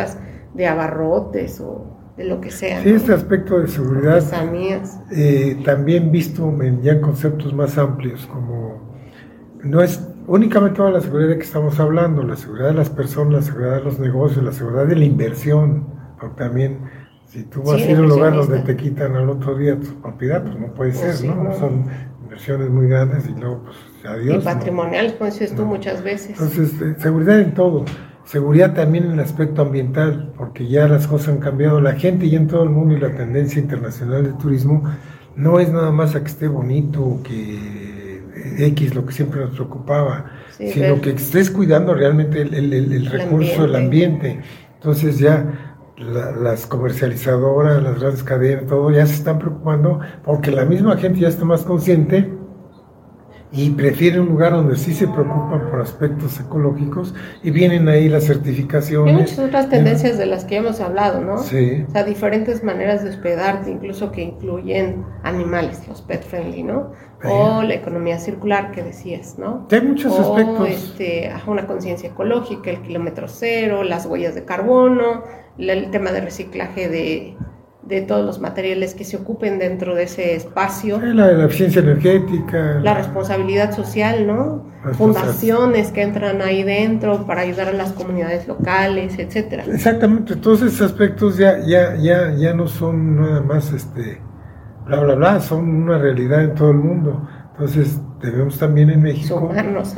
de abarrotes o de lo que sea. Sí, ¿no? este aspecto de seguridad también visto ya en conceptos más amplios, como no es únicamente toda la seguridad de que estamos hablando, la seguridad de las personas, la seguridad de los negocios, la seguridad de la inversión, porque también si tú vas a ir a un lugar donde te quitan al otro día tu propiedad, pues no puede ser, ¿no? No. Son inversiones muy grandes y luego pues adiós. Y patrimoniales, como dices tú muchas veces. Entonces, seguridad en todo. Seguridad también en el aspecto ambiental, porque ya las cosas han cambiado. La gente ya en todo el mundo y la tendencia internacional de turismo no es nada más a que esté bonito, que X, lo que siempre nos preocupaba, sino que estés cuidando realmente el recurso, el ambiente. Entonces ya las comercializadoras, las grandes cadenas, todo ya se están preocupando porque la misma gente ya está más consciente y prefiere un lugar donde sí se preocupan por aspectos ecológicos y vienen ahí las certificaciones. Hay muchas otras tendencias de las que hemos hablado, ¿no? Sí. O sea, diferentes maneras de hospedarte, incluso que incluyen animales, los pet friendly, ¿no? O la economía circular que decías, ¿no? Hay muchos aspectos. Una conciencia ecológica, el kilómetro cero, las huellas de carbono, el tema de reciclaje de todos los materiales que se ocupen dentro de ese espacio. La eficiencia energética. La responsabilidad social, ¿no? Fundaciones que entran ahí dentro para ayudar a las comunidades locales, etcétera. Exactamente, todos esos aspectos ya no son nada más bla bla bla, son una realidad en todo el mundo. Entonces debemos también en México sumarnos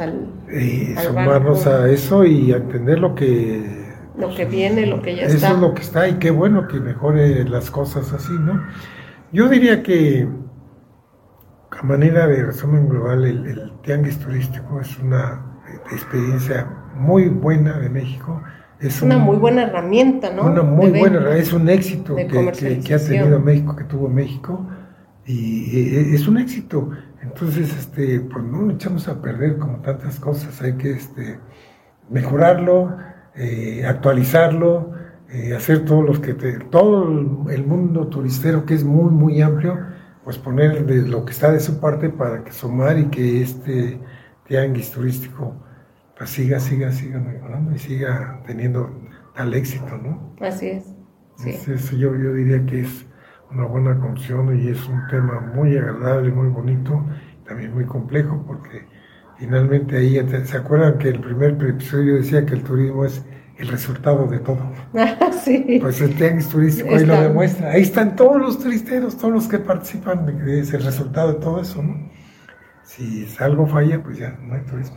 a eso y a entender lo que viene, lo que ya está. Eso es lo que está y qué bueno que mejore las cosas así, ¿no? Yo diría que a manera de resumen global, el tianguis turístico es una experiencia muy buena de México. Es una muy buena herramienta, ¿no? Una muy buena, es un éxito que ha tenido México, que tuvo México, y es un éxito. Entonces, pues no lo echamos a perder como tantas cosas, hay que mejorarlo, actualizarlo, hacer todo el mundo turistero, que es muy muy amplio, pues poner de lo que está de su parte para que sumar y que este tianguis turístico pues siga mejorando y siga teniendo tal éxito, ¿no? Así es. Sí. Eso yo diría que es una buena conclusión y es un tema muy agradable, muy bonito, también muy complejo, porque finalmente ahí, ¿se acuerdan que el primer episodio decía que el turismo es el resultado de todo? Sí. Pues el tianguis turístico ahí lo demuestra. Ahí están todos los turisteros, todos los que participan, es el resultado de todo eso, ¿no? Si algo falla, pues ya no hay turismo.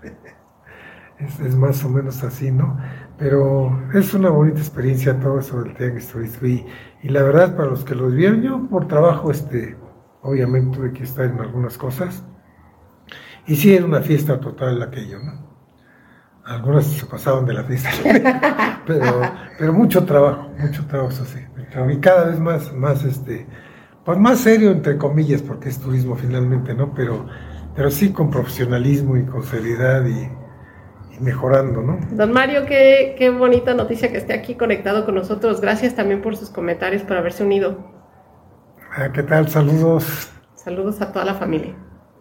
Es más o menos así, ¿no? Pero es una bonita experiencia todo eso del tianguis turístico y la verdad, para los que los vieron, yo por trabajo, obviamente tuve que estar en algunas cosas. Y sí, era una fiesta total aquello, ¿no? Algunas se pasaban de la fiesta, pero mucho trabajo, eso sí. Y cada vez más, pues más serio, entre comillas, porque es turismo finalmente, ¿no? Pero sí con profesionalismo y con seriedad y mejorando, ¿no? Don Mario, qué bonita noticia que esté aquí conectado con nosotros. Gracias también por sus comentarios, por haberse unido. ¿Qué tal? Saludos. Saludos a toda la familia.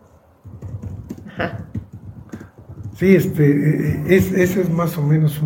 Ajá. Sí, ese es más o menos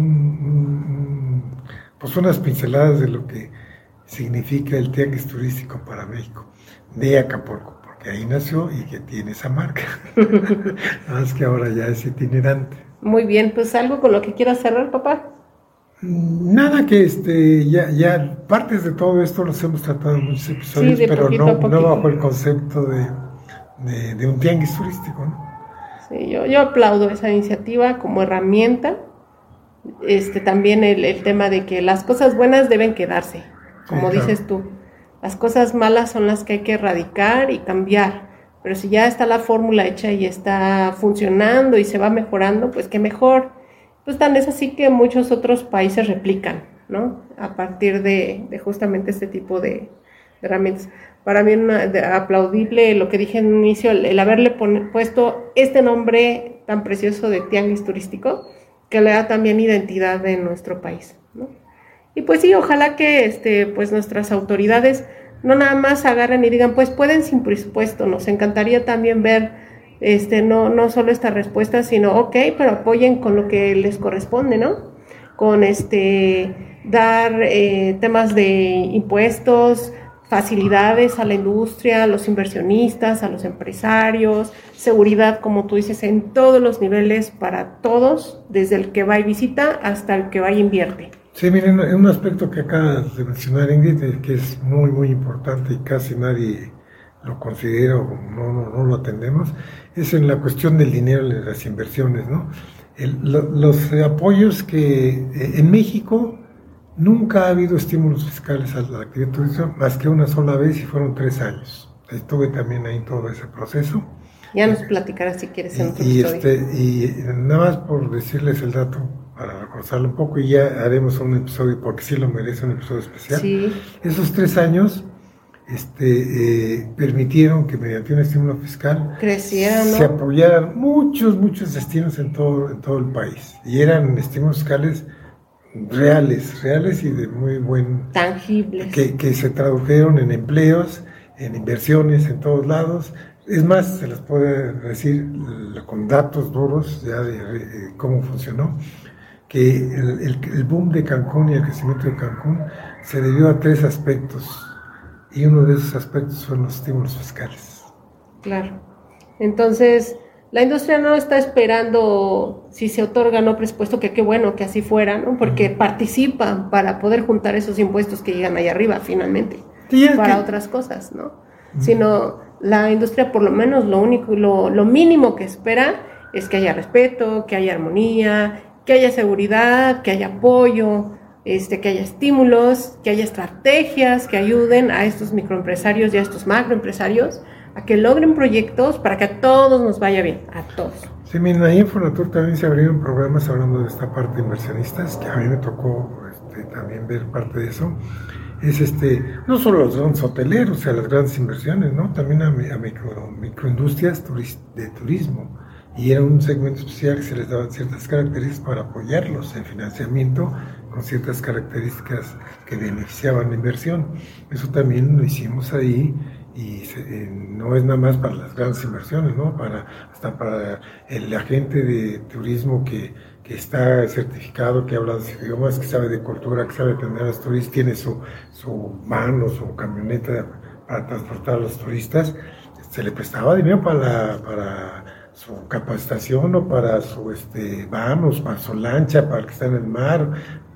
pues unas pinceladas de lo que significa el tianguis turístico para México, de Acapulco, porque ahí nació y que tiene esa marca. Nada más que ahora ya es itinerante. Muy bien, pues algo con lo que quieras cerrar, papá. Nada, que ya partes de todo esto los hemos tratado en muchos episodios, sí, pero no bajo el concepto de un tianguis turístico, ¿no? Sí, yo aplaudo esa iniciativa como herramienta. También el tema de que las cosas buenas deben quedarse, como dices tú. Las cosas malas son las que hay que erradicar y cambiar. Pero si ya está la fórmula hecha y está funcionando y se va mejorando, pues qué mejor. Pues tan es así que muchos otros países replican, ¿no? A partir de justamente este tipo de herramientas. Para mí aplaudible lo que dije en un inicio, el haberle puesto este nombre tan precioso de tianguis turístico, que le da también identidad en nuestro país, ¿no? Y pues sí, ojalá que pues nuestras autoridades no nada más agarren y digan, pues pueden sin presupuesto. Nos encantaría también ver no solo esta respuesta, sino pero apoyen con lo que les corresponde, ¿no? con dar temas de impuestos, facilidades a la industria, a los inversionistas, a los empresarios, seguridad, como tú dices, en todos los niveles para todos, desde el que va y visita hasta el que va y invierte. Sí, miren, un aspecto que acabas de mencionar, Ingrid, que es muy, muy importante y casi nadie lo considera o no lo atendemos, es en la cuestión del dinero de las inversiones, ¿no? Los apoyos que en México nunca ha habido estímulos fiscales a la actividad turística más que una sola vez y fueron 3 años. Estuve también ahí en todo ese proceso. Ya nos platicarás si quieres en otro episodio. Y nada más por decirles el dato, para reforzarlo un poco, y ya haremos un episodio, porque sí lo merece, un episodio especial. Sí. Esos 3 años permitieron que mediante un estímulo fiscal crecieran, ¿no? Se apoyaran muchos destinos en todo el país. Y eran estímulos fiscales reales y de muy buen... tangibles. Que se tradujeron en empleos, en inversiones en todos lados. Es más, se les puede decir con datos duros ya de cómo funcionó, que el boom de Cancún y el crecimiento de Cancún se debió a 3 aspectos, y uno de esos aspectos fueron los estímulos fiscales. Claro. Entonces, la industria no está esperando si se otorga o no presupuesto, que qué bueno que así fuera, ¿no? Porque participan para poder juntar esos impuestos que llegan ahí arriba finalmente, sí, para otras cosas, ¿no? Sino la industria, por lo menos, lo mínimo que espera es que haya respeto, que haya armonía, que haya seguridad, que haya apoyo, que haya estímulos, que haya estrategias que ayuden a estos microempresarios y a estos macroempresarios a que logren proyectos para que a todos nos vaya bien, a todos. Sí, mira, ahí en Fonatur también se abrieron programas hablando de esta parte de inversionistas, que a mí me tocó también ver parte de eso. Es no solo los grandes hoteleros, o sea, las grandes inversiones, ¿no? También a microindustrias de turismo. Y era un segmento especial que se les daban ciertas características para apoyarlos en financiamiento con ciertas características que beneficiaban la inversión. Eso también lo hicimos ahí, y no es nada más para las grandes inversiones, ¿no? Hasta para el agente de turismo que está certificado, que habla de idiomas, que sabe de cultura, que sabe atender a los turistas, tiene su van o su camioneta para transportar a los turistas, se le prestaba dinero para su capacitación o para su van o para su lancha, para el que está en el mar,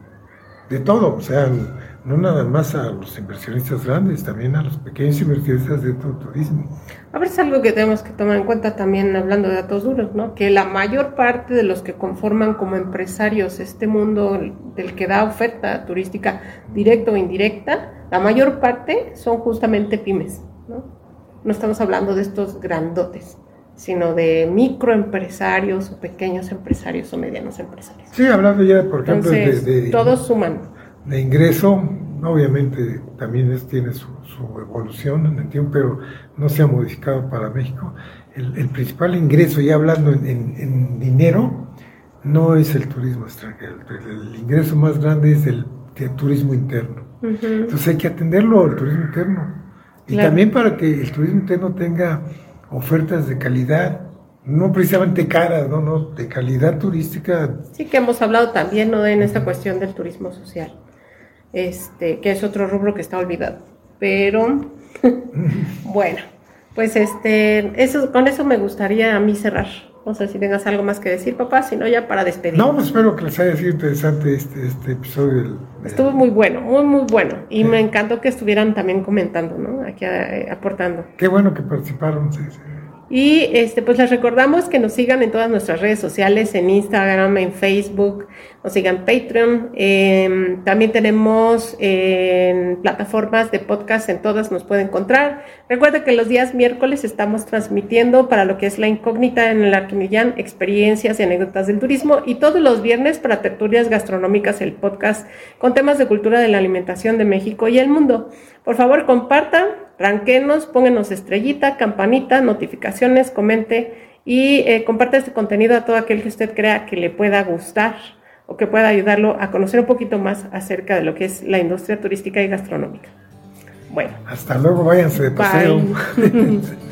de todo, o sea, no nada más a los inversionistas grandes, también a los pequeños inversionistas de turismo. A ver, es algo que tenemos que tomar en cuenta también, hablando de datos duros, ¿no? Que la mayor parte de los que conforman como empresarios este mundo del que da oferta turística directa o indirecta, la mayor parte son justamente pymes, ¿no? No estamos hablando de estos grandotes, sino de microempresarios o pequeños empresarios o medianos empresarios. Sí, hablando ya, por ejemplo, entonces, todos suman. De ingreso, obviamente también tiene su evolución en el tiempo, pero no se ha modificado para México. El principal ingreso, ya hablando en dinero, no es el turismo extranjero. El ingreso más grande es el turismo interno. Uh-huh. Entonces hay que atenderlo al turismo interno. Y claro, también para que el turismo interno tenga ofertas de calidad, no precisamente caras, no, de calidad turística. Sí, que hemos hablado también, ¿no?, en esta cuestión del turismo social, que es otro rubro que está olvidado, pero bueno, pues con eso me gustaría a mí cerrar. No sé si tengas algo más que decir, papá, si no, ya para despedir. No, pues espero que les haya sido interesante este episodio. Estuvo muy bueno, muy bueno, y sí, me encantó que estuvieran también comentando, ¿no?, aquí aportando. Qué bueno que participaron, sí. Y pues les recordamos que nos sigan en todas nuestras redes sociales, en Instagram, en Facebook, nos sigan en Patreon, también tenemos en plataformas de podcast, en todas nos pueden encontrar. Recuerda que los días miércoles estamos transmitiendo para lo que es La Incógnita en el Arquimillán, experiencias y anécdotas del turismo, y todos los viernes para Tertulias Gastronómicas, el podcast con temas de cultura de la alimentación de México y el mundo. Por favor, compartan, ranquenos, pónganos estrellita, campanita, notificaciones, comente y comparte este contenido a todo aquel que usted crea que le pueda gustar o que pueda ayudarlo a conocer un poquito más acerca de lo que es la industria turística y gastronómica. Bueno. Hasta luego, váyanse de paseo.